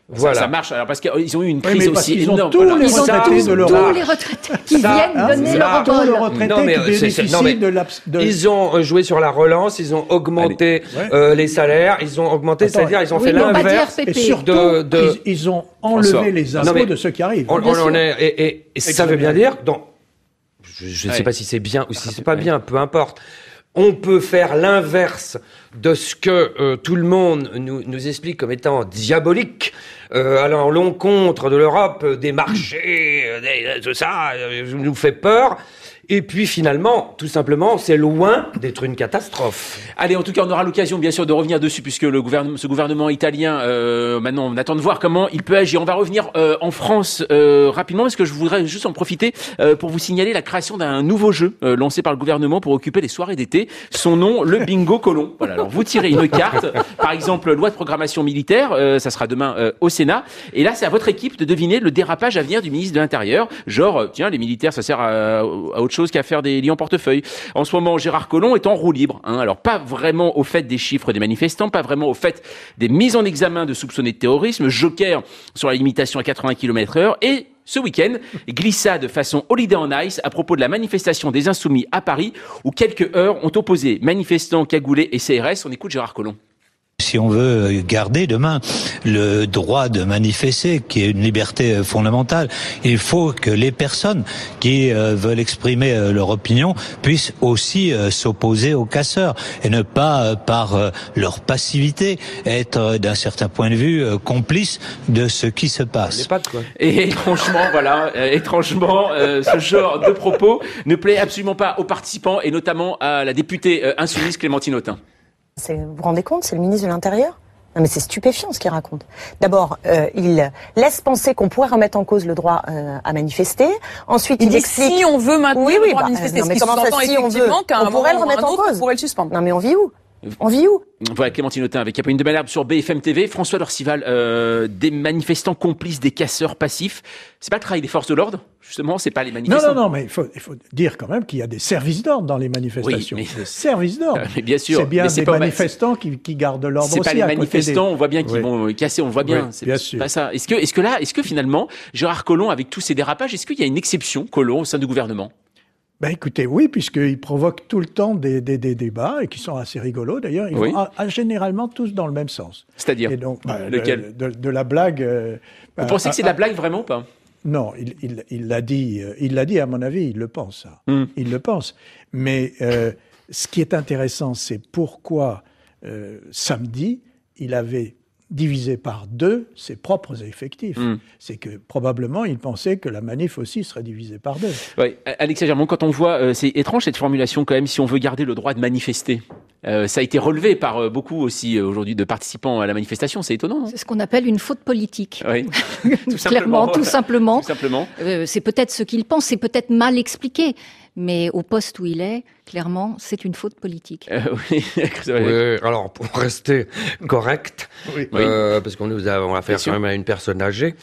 Voilà. Ça, ça marche, alors parce qu'ils ont eu une crise oui, aussi ils énorme. Ont tous voilà. les Ils ont retraités tous, de l'Europe. tous les retraités qui ça, viennent hein, donner leur tous les envol. retraités non, mais, qui bénéficient non, mais de la... De... Ils ont joué sur la relance, ils ont augmenté ouais. euh, les salaires, ils ont augmenté, Attends, c'est-à-dire ils ont oui, fait l'inverse. Et surtout, de, de... Ils, ils ont enlevé François. les impôts non, mais, de ceux qui arrivent. On, on, on est, et et, et ça veut bien dire, donc, je ne sais ouais. pas si c'est bien ou si c'est pas ouais. bien, peu importe. On peut faire l'inverse de ce que euh, tout le monde nous, nous explique comme étant diabolique, euh, allant à l'encontre de l'Europe, des marchés, des, tout ça, euh, nous fait peur. Et puis finalement, tout simplement, c'est loin d'être une catastrophe. Allez, en tout cas, on aura l'occasion, bien sûr, de revenir dessus, puisque le gouvernement, ce gouvernement italien, euh, maintenant, on attend de voir comment il peut agir. On va revenir euh, en France euh, rapidement, parce que je voudrais juste en profiter euh, pour vous signaler la création d'un nouveau jeu euh, lancé par le gouvernement pour occuper les soirées d'été. Son nom, le Bingo Colon. Voilà. Alors, vous tirez une carte, par exemple, loi de programmation militaire, euh, ça sera demain euh, au Sénat. Et là, c'est à votre équipe de deviner le dérapage à venir du ministre de l'Intérieur. Genre, euh, tiens, les militaires, ça sert à, à autre chose qu'à faire des liens en portefeuille. En ce moment, Gérard Collomb est en roue libre. Hein. Alors, pas vraiment au fait des chiffres des manifestants, pas vraiment au fait des mises en examen de soupçonnés de terrorisme, joker sur la limitation à quatre-vingts kilomètres heure et ce week-end, glissade façon Holiday on Ice à propos de la manifestation des Insoumis à Paris où quelques heures ont opposé manifestants cagoulés et C R S. On écoute Gérard Collomb. Si on veut garder demain le droit de manifester, qui est une liberté fondamentale, il faut que les personnes qui euh, veulent exprimer euh, leur opinion puissent aussi euh, s'opposer aux casseurs et ne pas, euh, par euh, leur passivité, être euh, d'un certain point de vue euh, complices de ce qui se passe. Pas de quoi. Et étrangement, voilà, euh, étrangement, euh, ce genre de propos ne plaît absolument pas aux participants et notamment à la députée euh, insoumise Clémentine Autain. Vous vous rendez compte, c'est le ministre de l'Intérieur ? Non mais c'est stupéfiant ce qu'il raconte. D'abord, euh, il laisse penser qu'on pourrait remettre en cause le droit euh, à manifester. Ensuite, il, il explique... si on veut maintenir oui, oui, le droit bah, à manifester, non, mais ce qui comment ça, si on veut, on pourrait le remettre en cause. On pourrait le suspendre. Non mais on vit où ? On vit où ? Voilà, Clémentine Autain avec Apolline de Malherbe sur B F M T V. François Lorcival, euh, des manifestants complices des casseurs passifs. C'est pas le travail des forces de l'ordre, justement, c'est pas les manifestants. Non, non, non, mais il faut, il faut dire quand même qu'il y a des services d'ordre dans les manifestations. Oui, mais... Des services d'ordre. Euh, mais bien sûr. C'est bien mais c'est des pas... manifestants qui, qui gardent l'ordre aussi. C'est pas les à manifestants, côté des... on voit bien qu'ils oui. vont casser, on le voit bien. Oui, c'est bien pas sûr. ça. Est-ce que, est-ce que là, est-ce que finalement, Gérard Collomb, avec tous ces dérapages, est-ce qu'il y a une exception, Collomb, au sein du gouvernement ? Ben écoutez, oui, puisqu'ils provoquent tout le temps des, des, des débats, et qui sont assez rigolos d'ailleurs, ils oui. vont à, à, généralement tous dans le même sens. C'est-à-dire et donc, ben, lequel de, de, de la blague... Euh, Vous euh, pensez à, que c'est de la blague vraiment ou pas ? Non, il, il, il l'a dit, euh, il l'a dit à mon avis, il le pense, ça. Mm. Il le pense. Mais euh, ce qui est intéressant, c'est pourquoi euh, samedi, il avait divisé par deux ses propres effectifs. Mm. C'est que probablement, il pensait que la manif aussi serait divisée par deux. Oui, Alexia Germont, quand on voit, euh, c'est étrange cette formulation quand même, si on veut garder le droit de manifester. Euh, ça a été relevé par euh, beaucoup aussi euh, aujourd'hui de participants à la manifestation, c'est étonnant. Non ? C'est ce qu'on appelle une faute politique. Oui, tout Clairement, tout simplement. Tout simplement. Euh, c'est peut-être ce qu'il pense, c'est peut-être mal expliqué. Mais au poste où il est, clairement, c'est une faute politique. Euh, oui. oui, alors pour rester correct, oui. euh, parce qu'on nous a, on va faire quand même à une personne âgée,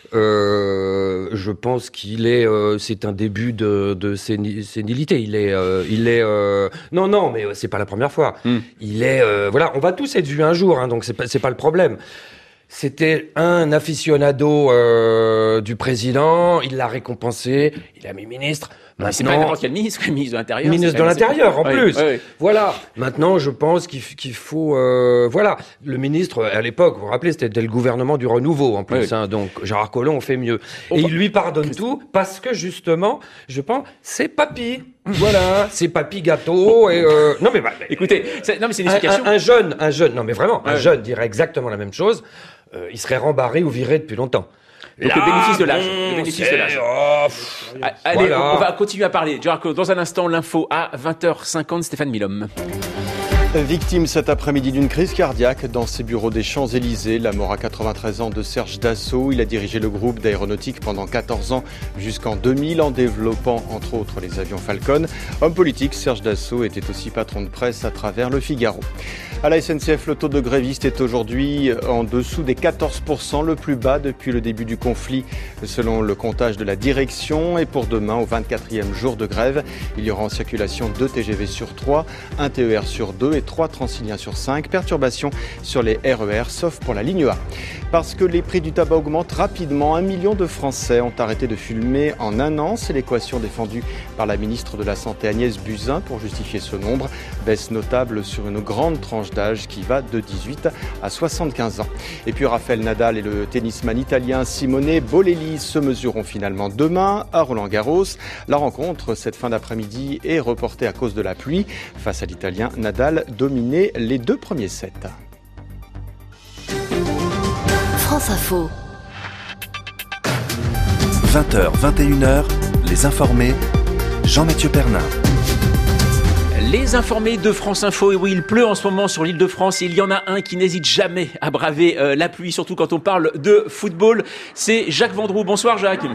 euh, je pense qu'il est, euh, c'est un début de, de sénilité. Il est, euh, il est, euh, non, non, mais c'est pas la première fois. Mm. Il est, euh, voilà, on va tous être vus un jour, hein, donc c'est pas, c'est pas le problème. C'était un aficionado euh, du président, il l'a récompensé, il a mis ministre. Maintenant, c'est pas n'importe quel ministre, le ministre de l'Intérieur. Ministre de l'Intérieur, en oui, plus. Oui, oui. Voilà. Maintenant, je pense qu'il, qu'il faut... Euh, voilà. Le ministre, à l'époque, vous vous rappelez, c'était le gouvernement du renouveau, en plus. Oui. Hein, donc, Gérard Collomb, on fait mieux. On Et va... il lui pardonne tout parce que, justement, je pense, c'est papy. Voilà, c'est papy gâteau. Et euh... Non, mais bah, écoutez, c'est... non, mais c'est une explication. Un, un, un jeune, un jeune, non, mais vraiment, un ouais. jeune dirait exactement la même chose. Euh, il serait rembarré ou viré depuis longtemps. Donc Là, le bénéfice de l'âge. Le bénéfice de l'âge. Oh, pff, Allez, voilà. on va continuer à parler. Dans un instant, l'info à vingt heures cinquante, Stéphane Milhomme. Victime cet après-midi d'une crise cardiaque dans ses bureaux des Champs-Élysées. La mort à quatre-vingt-treize ans de Serge Dassault. Il a dirigé le groupe d'aéronautique pendant quatorze ans jusqu'en deux mille en développant entre autres les avions Falcon. Homme politique, Serge Dassault était aussi patron de presse à travers Le Figaro. À la S N C F, le taux de grévistes est aujourd'hui en dessous des quatorze pour cent, le plus bas depuis le début du conflit, selon le comptage de la direction. Et pour demain, au vingt-quatrième jour de grève, il y aura en circulation deux T G V sur trois, un T E R sur deux et trois Transiliens sur cinq. Perturbations sur les R E R, sauf pour la ligne A. Parce que les prix du tabac augmentent rapidement, un million de Français ont arrêté de fumer en un an. C'est l'équation défendue par la ministre de la Santé Agnès Buzyn pour justifier ce nombre. Baisse notable sur une grande tranche d'âge qui va de dix-huit à soixante-quinze ans. Et puis Rafael Nadal et le tennisman italien Simone Bolelli se mesureront finalement demain à Roland-Garros. La rencontre, cette fin d'après-midi, est reportée à cause de la pluie. Face à l'Italien, Nadal dominait les deux premiers sets. France Info. vingt heures, vingt et une heures, les informés, Jean-Mathieu Pernin. Les informés de France Info, et oui, il pleut en ce moment sur l'île de France et il y en a un qui n'hésite jamais à braver euh, la pluie, surtout quand on parle de football, c'est Jacques Vendroux. Bonsoir Jacques.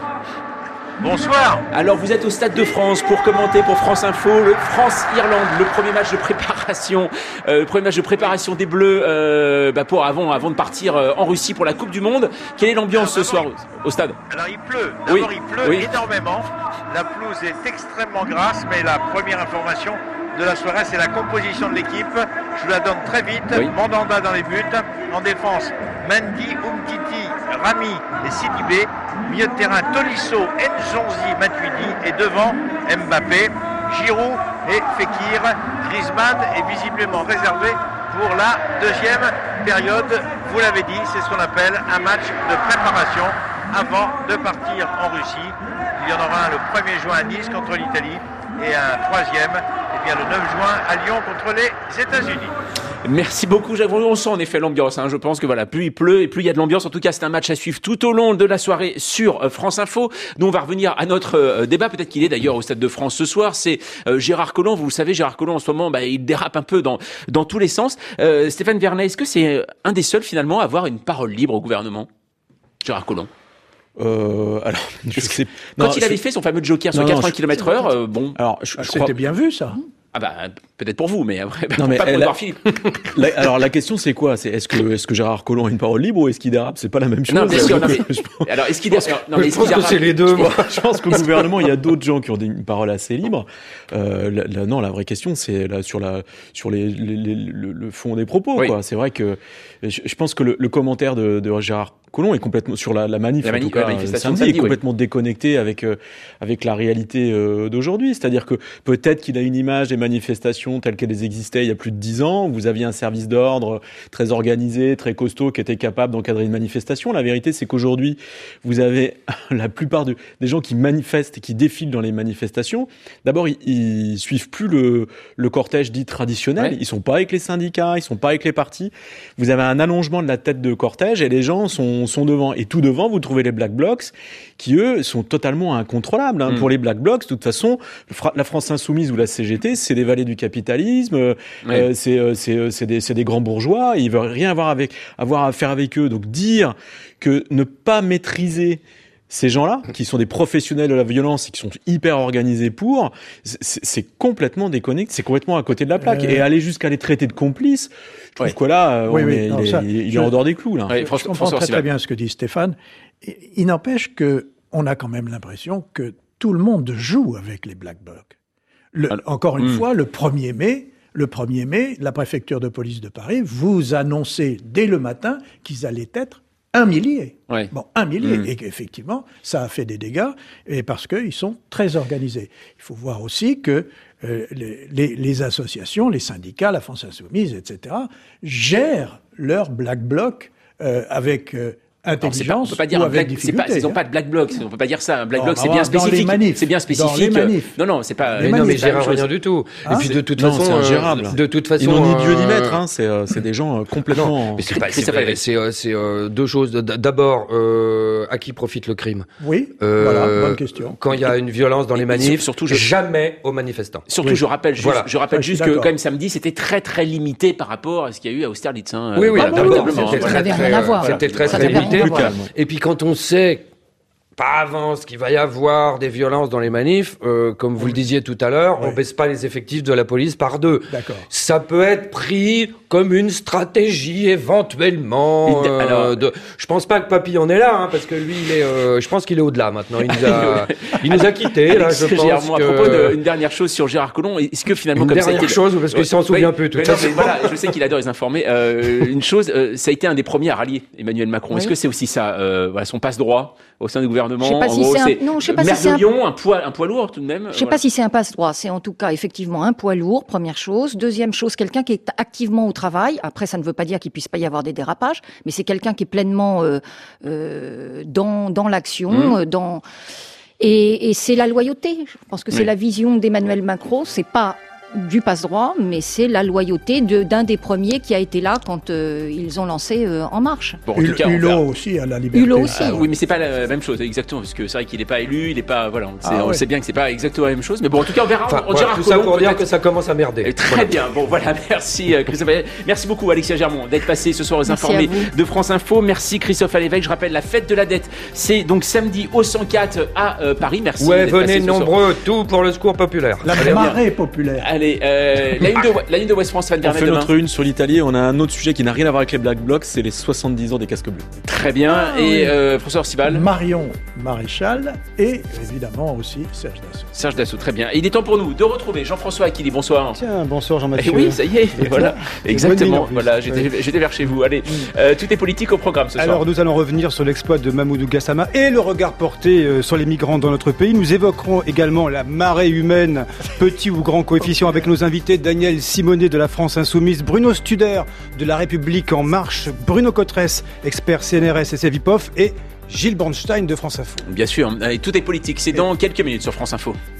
Bonsoir. Alors vous êtes au Stade de France pour commenter pour France Info le France-Irlande, le premier match de préparation, euh, le premier match de préparation des Bleus euh, bah pour avant avant de partir euh, en Russie pour la Coupe du Monde. Quelle est l'ambiance ce soir au, au stade? Alors il pleut. D'abord oui. il pleut oui. énormément. La pelouse est extrêmement grasse, mais la première information de la soirée, c'est la composition de l'équipe. Je vous la donne très vite. Oui. Mandanda dans les buts. En défense, Mendy, Umtiti, Rami et Sidibé. Milieu de terrain, Tolisso, Njonzi, Matuidi. Et devant, Mbappé, Giroud et Fekir. Griezmann est visiblement réservé pour la deuxième période. Vous l'avez dit, c'est ce qu'on appelle un match de préparation avant de partir en Russie. Il y en aura un le premier juin à Nice contre l'Italie et un troisième eh bien, le neuf juin à Lyon contre les États-Unis. Merci beaucoup Jacques Vendroux. On sent en effet l'ambiance. Hein. Je pense que voilà, plus il pleut et plus il y a de l'ambiance. En tout cas, c'est un match à suivre tout au long de la soirée sur euh, France Info. Nous, on va revenir à notre euh, débat. Peut-être qu'il est d'ailleurs au Stade de France ce soir. C'est euh, Gérard Collomb. Vous le savez, Gérard Collomb en ce moment, bah, il dérape un peu dans dans tous les sens. Euh, Stéphane Vernet, est-ce que c'est un des seuls finalement à avoir une parole libre au gouvernement, Gérard Collomb? Euh, alors, je sais... Quand non, il je... avait fait son fameux joker sur quatre-vingts kilomètres heure, euh, bon. Alors, je, ah, je c'était crois... bien vu, ça. Ah bah peut-être pour vous, mais après non, mais pas pour la... Edouard Philippe. la... Alors la question c'est quoi? C'est est-ce que est-ce que Gérard Collomb a une parole libre ou est-ce qu'il dérape? C'est pas la même chose. Non, bien sûr. Non, mais... Alors est-ce qu'il dérape? Non, mais est-ce qu'il dérape? C'est les deux. Moi, je pense qu'au gouvernement il y a d'autres gens qui ont une parole assez libre. Euh, la, la, non, la vraie question c'est là sur la sur les, les, les le, le fond des propos. Oui. Quoi. C'est vrai que je, je pense que le, le commentaire de, de Gérard Collomb est complètement sur la, la manif, la manif en tout cas, la manifestation samedi, samedi, est complètement oui. déconnecté avec euh, avec la réalité euh, d'aujourd'hui. C'est-à-dire que peut-être qu'il a une image des manifestations telles qu'elles existaient il y a plus de dix ans. Vous aviez un service d'ordre très organisé, très costaud, qui était capable d'encadrer une manifestation. La vérité, c'est qu'aujourd'hui, vous avez la plupart de, des gens qui manifestent et qui défilent dans les manifestations. D'abord, ils, ils suivent plus le, le cortège dit traditionnel. Ouais. Ils sont pas avec les syndicats, ils sont pas avec les partis. Vous avez un allongement de la tête de cortège et les gens sont sont devant. Et tout devant, vous trouvez les Black Blocs qui, eux, sont totalement incontrôlables. Hein. Mm. Pour les Black Blocs, de toute façon, la France Insoumise ou la C G T, c'est des valets du capitalisme, euh, oui. euh, c'est, euh, c'est, c'est, des, c'est des grands bourgeois, ils veulent rien avoir, avec, avoir à faire avec eux. Donc dire que ne pas maîtriser ces gens-là, qui sont des professionnels de la violence et qui sont hyper organisés pour, c'est, c'est complètement déconnecté, c'est complètement à côté de la plaque. Euh... Et aller jusqu'à les traiter de complices, je trouve ouais. que là, oui, oui, est, non, il, ça, est, il je, est en dehors des clous. Là. Ouais, je comprends très, très bien ce que dit Stéphane. Il n'empêche qu'on a quand même l'impression que tout le monde joue avec les Black Blocs. Le, Alors, encore une hum. fois, le premier mai, le premier mai, la préfecture de police de Paris vous annonçait dès le matin qu'ils allaient être un millier. Ouais. Bon, un millier. Mmh. Et qu'effectivement, ça a fait des dégâts, et parce qu'ils sont très organisés. Il faut voir aussi que euh, les, les, les associations, les syndicats, la France Insoumise, et cetera, gèrent leur Black Bloc euh, avec... Euh, intelligence. Alors, c'est pas, on peut pas dire ou un avec black, difficulté. C'est pas, ils n'ont pas de black bloc. On peut pas dire ça. Un black oh, bloc, bah c'est bien spécifique. Manifs, c'est bien spécifique. Dans les manifs. Non, non, c'est pas. Mais non, mais Gérard, rien du tout. Hein, et puis de toute non, façon, c'est ingérable. Euh, de toute façon, ils n'ont ni Dieu euh... ni maître. Hein. C'est, euh, c'est des gens euh, complètement. Non, mais c'est pas. C'est, c'est, c'est, euh, c'est euh, deux choses. D'abord, euh, à qui profite le crime? Oui. Euh, voilà, bonne question. Quand il y a une violence dans les manifs, surtout je... jamais aux manifestants. Surtout, oui. je rappelle juste, voilà. je rappelle juste que quand même samedi, c'était très très limité par rapport à ce qu'il y a eu à Austerlitz. Hein. Oui, oui, c'était très très, c'était très très limité. Et puis quand on sait pas avant ce qu'il va y avoir des violences dans les manifs, euh, comme vous oui. le disiez tout à l'heure, oui. on baisse pas les effectifs de la police par deux. D'accord. Ça peut être pris comme une stratégie éventuellement. Euh, Alors, de... Je pense pas que Papy en est là, hein, parce que lui, il est, euh, je pense qu'il est au-delà maintenant. Il nous a, il nous a quittés. Là, je pense Gérard, que... à propos d'une dernière chose sur Gérard Collomb, est-ce que finalement, une comme dernière ça a été... chose, parce qu'il s'en souvient peu. Tout non, mais voilà, je sais qu'il adore les informer. Euh, une chose, euh, ça a été un des premiers à rallier Emmanuel Macron. Oui. Est-ce que c'est aussi ça, euh, voilà, son passe-droit au sein du gouvernement? Je sais pas en si gros, c'est un... non, je sais pas maire si c'est de un... Lyon, un poids, un poids lourd tout de même. Je sais voilà. pas si c'est un passe-droit. C'est en tout cas effectivement un poids lourd. Première chose. Deuxième chose, quelqu'un qui est activement au travail. Après, ça ne veut pas dire qu'il puisse pas y avoir des dérapages, mais c'est quelqu'un qui est pleinement euh, euh, dans dans l'action, mmh. dans et, et c'est la loyauté. Je pense que c'est oui. la vision d'Emmanuel Macron. C'est pas du passe-droit, mais c'est la loyauté de, d'un des premiers qui a été là quand euh, ils ont lancé euh, En Marche. Bon, en tout cas, Hulot aussi à la liberté. Hulot aussi. Ah, oui, mais c'est pas la même chose, exactement, parce que c'est vrai qu'il n'est pas élu, il n'est pas, voilà, on, sait, ah, on ouais. sait bien que c'est pas exactement la même chose, mais bon, en tout cas, on verra. Enfin, on voilà, dira tout ça pour dire que ça commence à merder. Très voilà. bien. Bon, voilà, merci euh, Christophe. Merci beaucoup Alexia Germont d'être passé ce soir aux merci informés de France Info. Merci Christophe Alévêque. Je rappelle la fête de la dette, c'est donc samedi au cent quatre à euh, Paris. Merci. Ouais, venez nombreux, tout pour le secours populaire. La Allez, marée populaire. Allez. Euh, La une, de, la une de West France, Van On fait demain. notre une sur l'Italie. On a un autre sujet qui n'a rien à voir avec les Black Blocs, c'est les soixante-dix ans des casques bleus. Très bien. Ah, et oui. euh, François Orcival. Marion Maréchal et évidemment aussi Serge Dassault. Serge Dassault, très bien. Et il est temps pour nous de retrouver Jean-François Aquili. Bonsoir. Tiens, bonsoir Jean-Mathieu. Et oui, ça y est. Et voilà. Exactement. Voilà, j'étais, oui. j'étais vers chez vous. Allez, euh, tout est politique au programme ce soir. Alors, nous allons revenir sur l'exploit de Mamoudou Gassama et le regard porté euh, sur les migrants dans notre pays. Nous évoquerons également la marée humaine, petit ou grand coefficient, avec nos invités Daniel Simonet de la France Insoumise, Bruno Studer de La République En Marche, Bruno Cotresse, expert C N R S et Cevipof, et Gilles Bornstein de France Info. Bien sûr, et tout est politique, c'est dans quelques minutes sur France Info.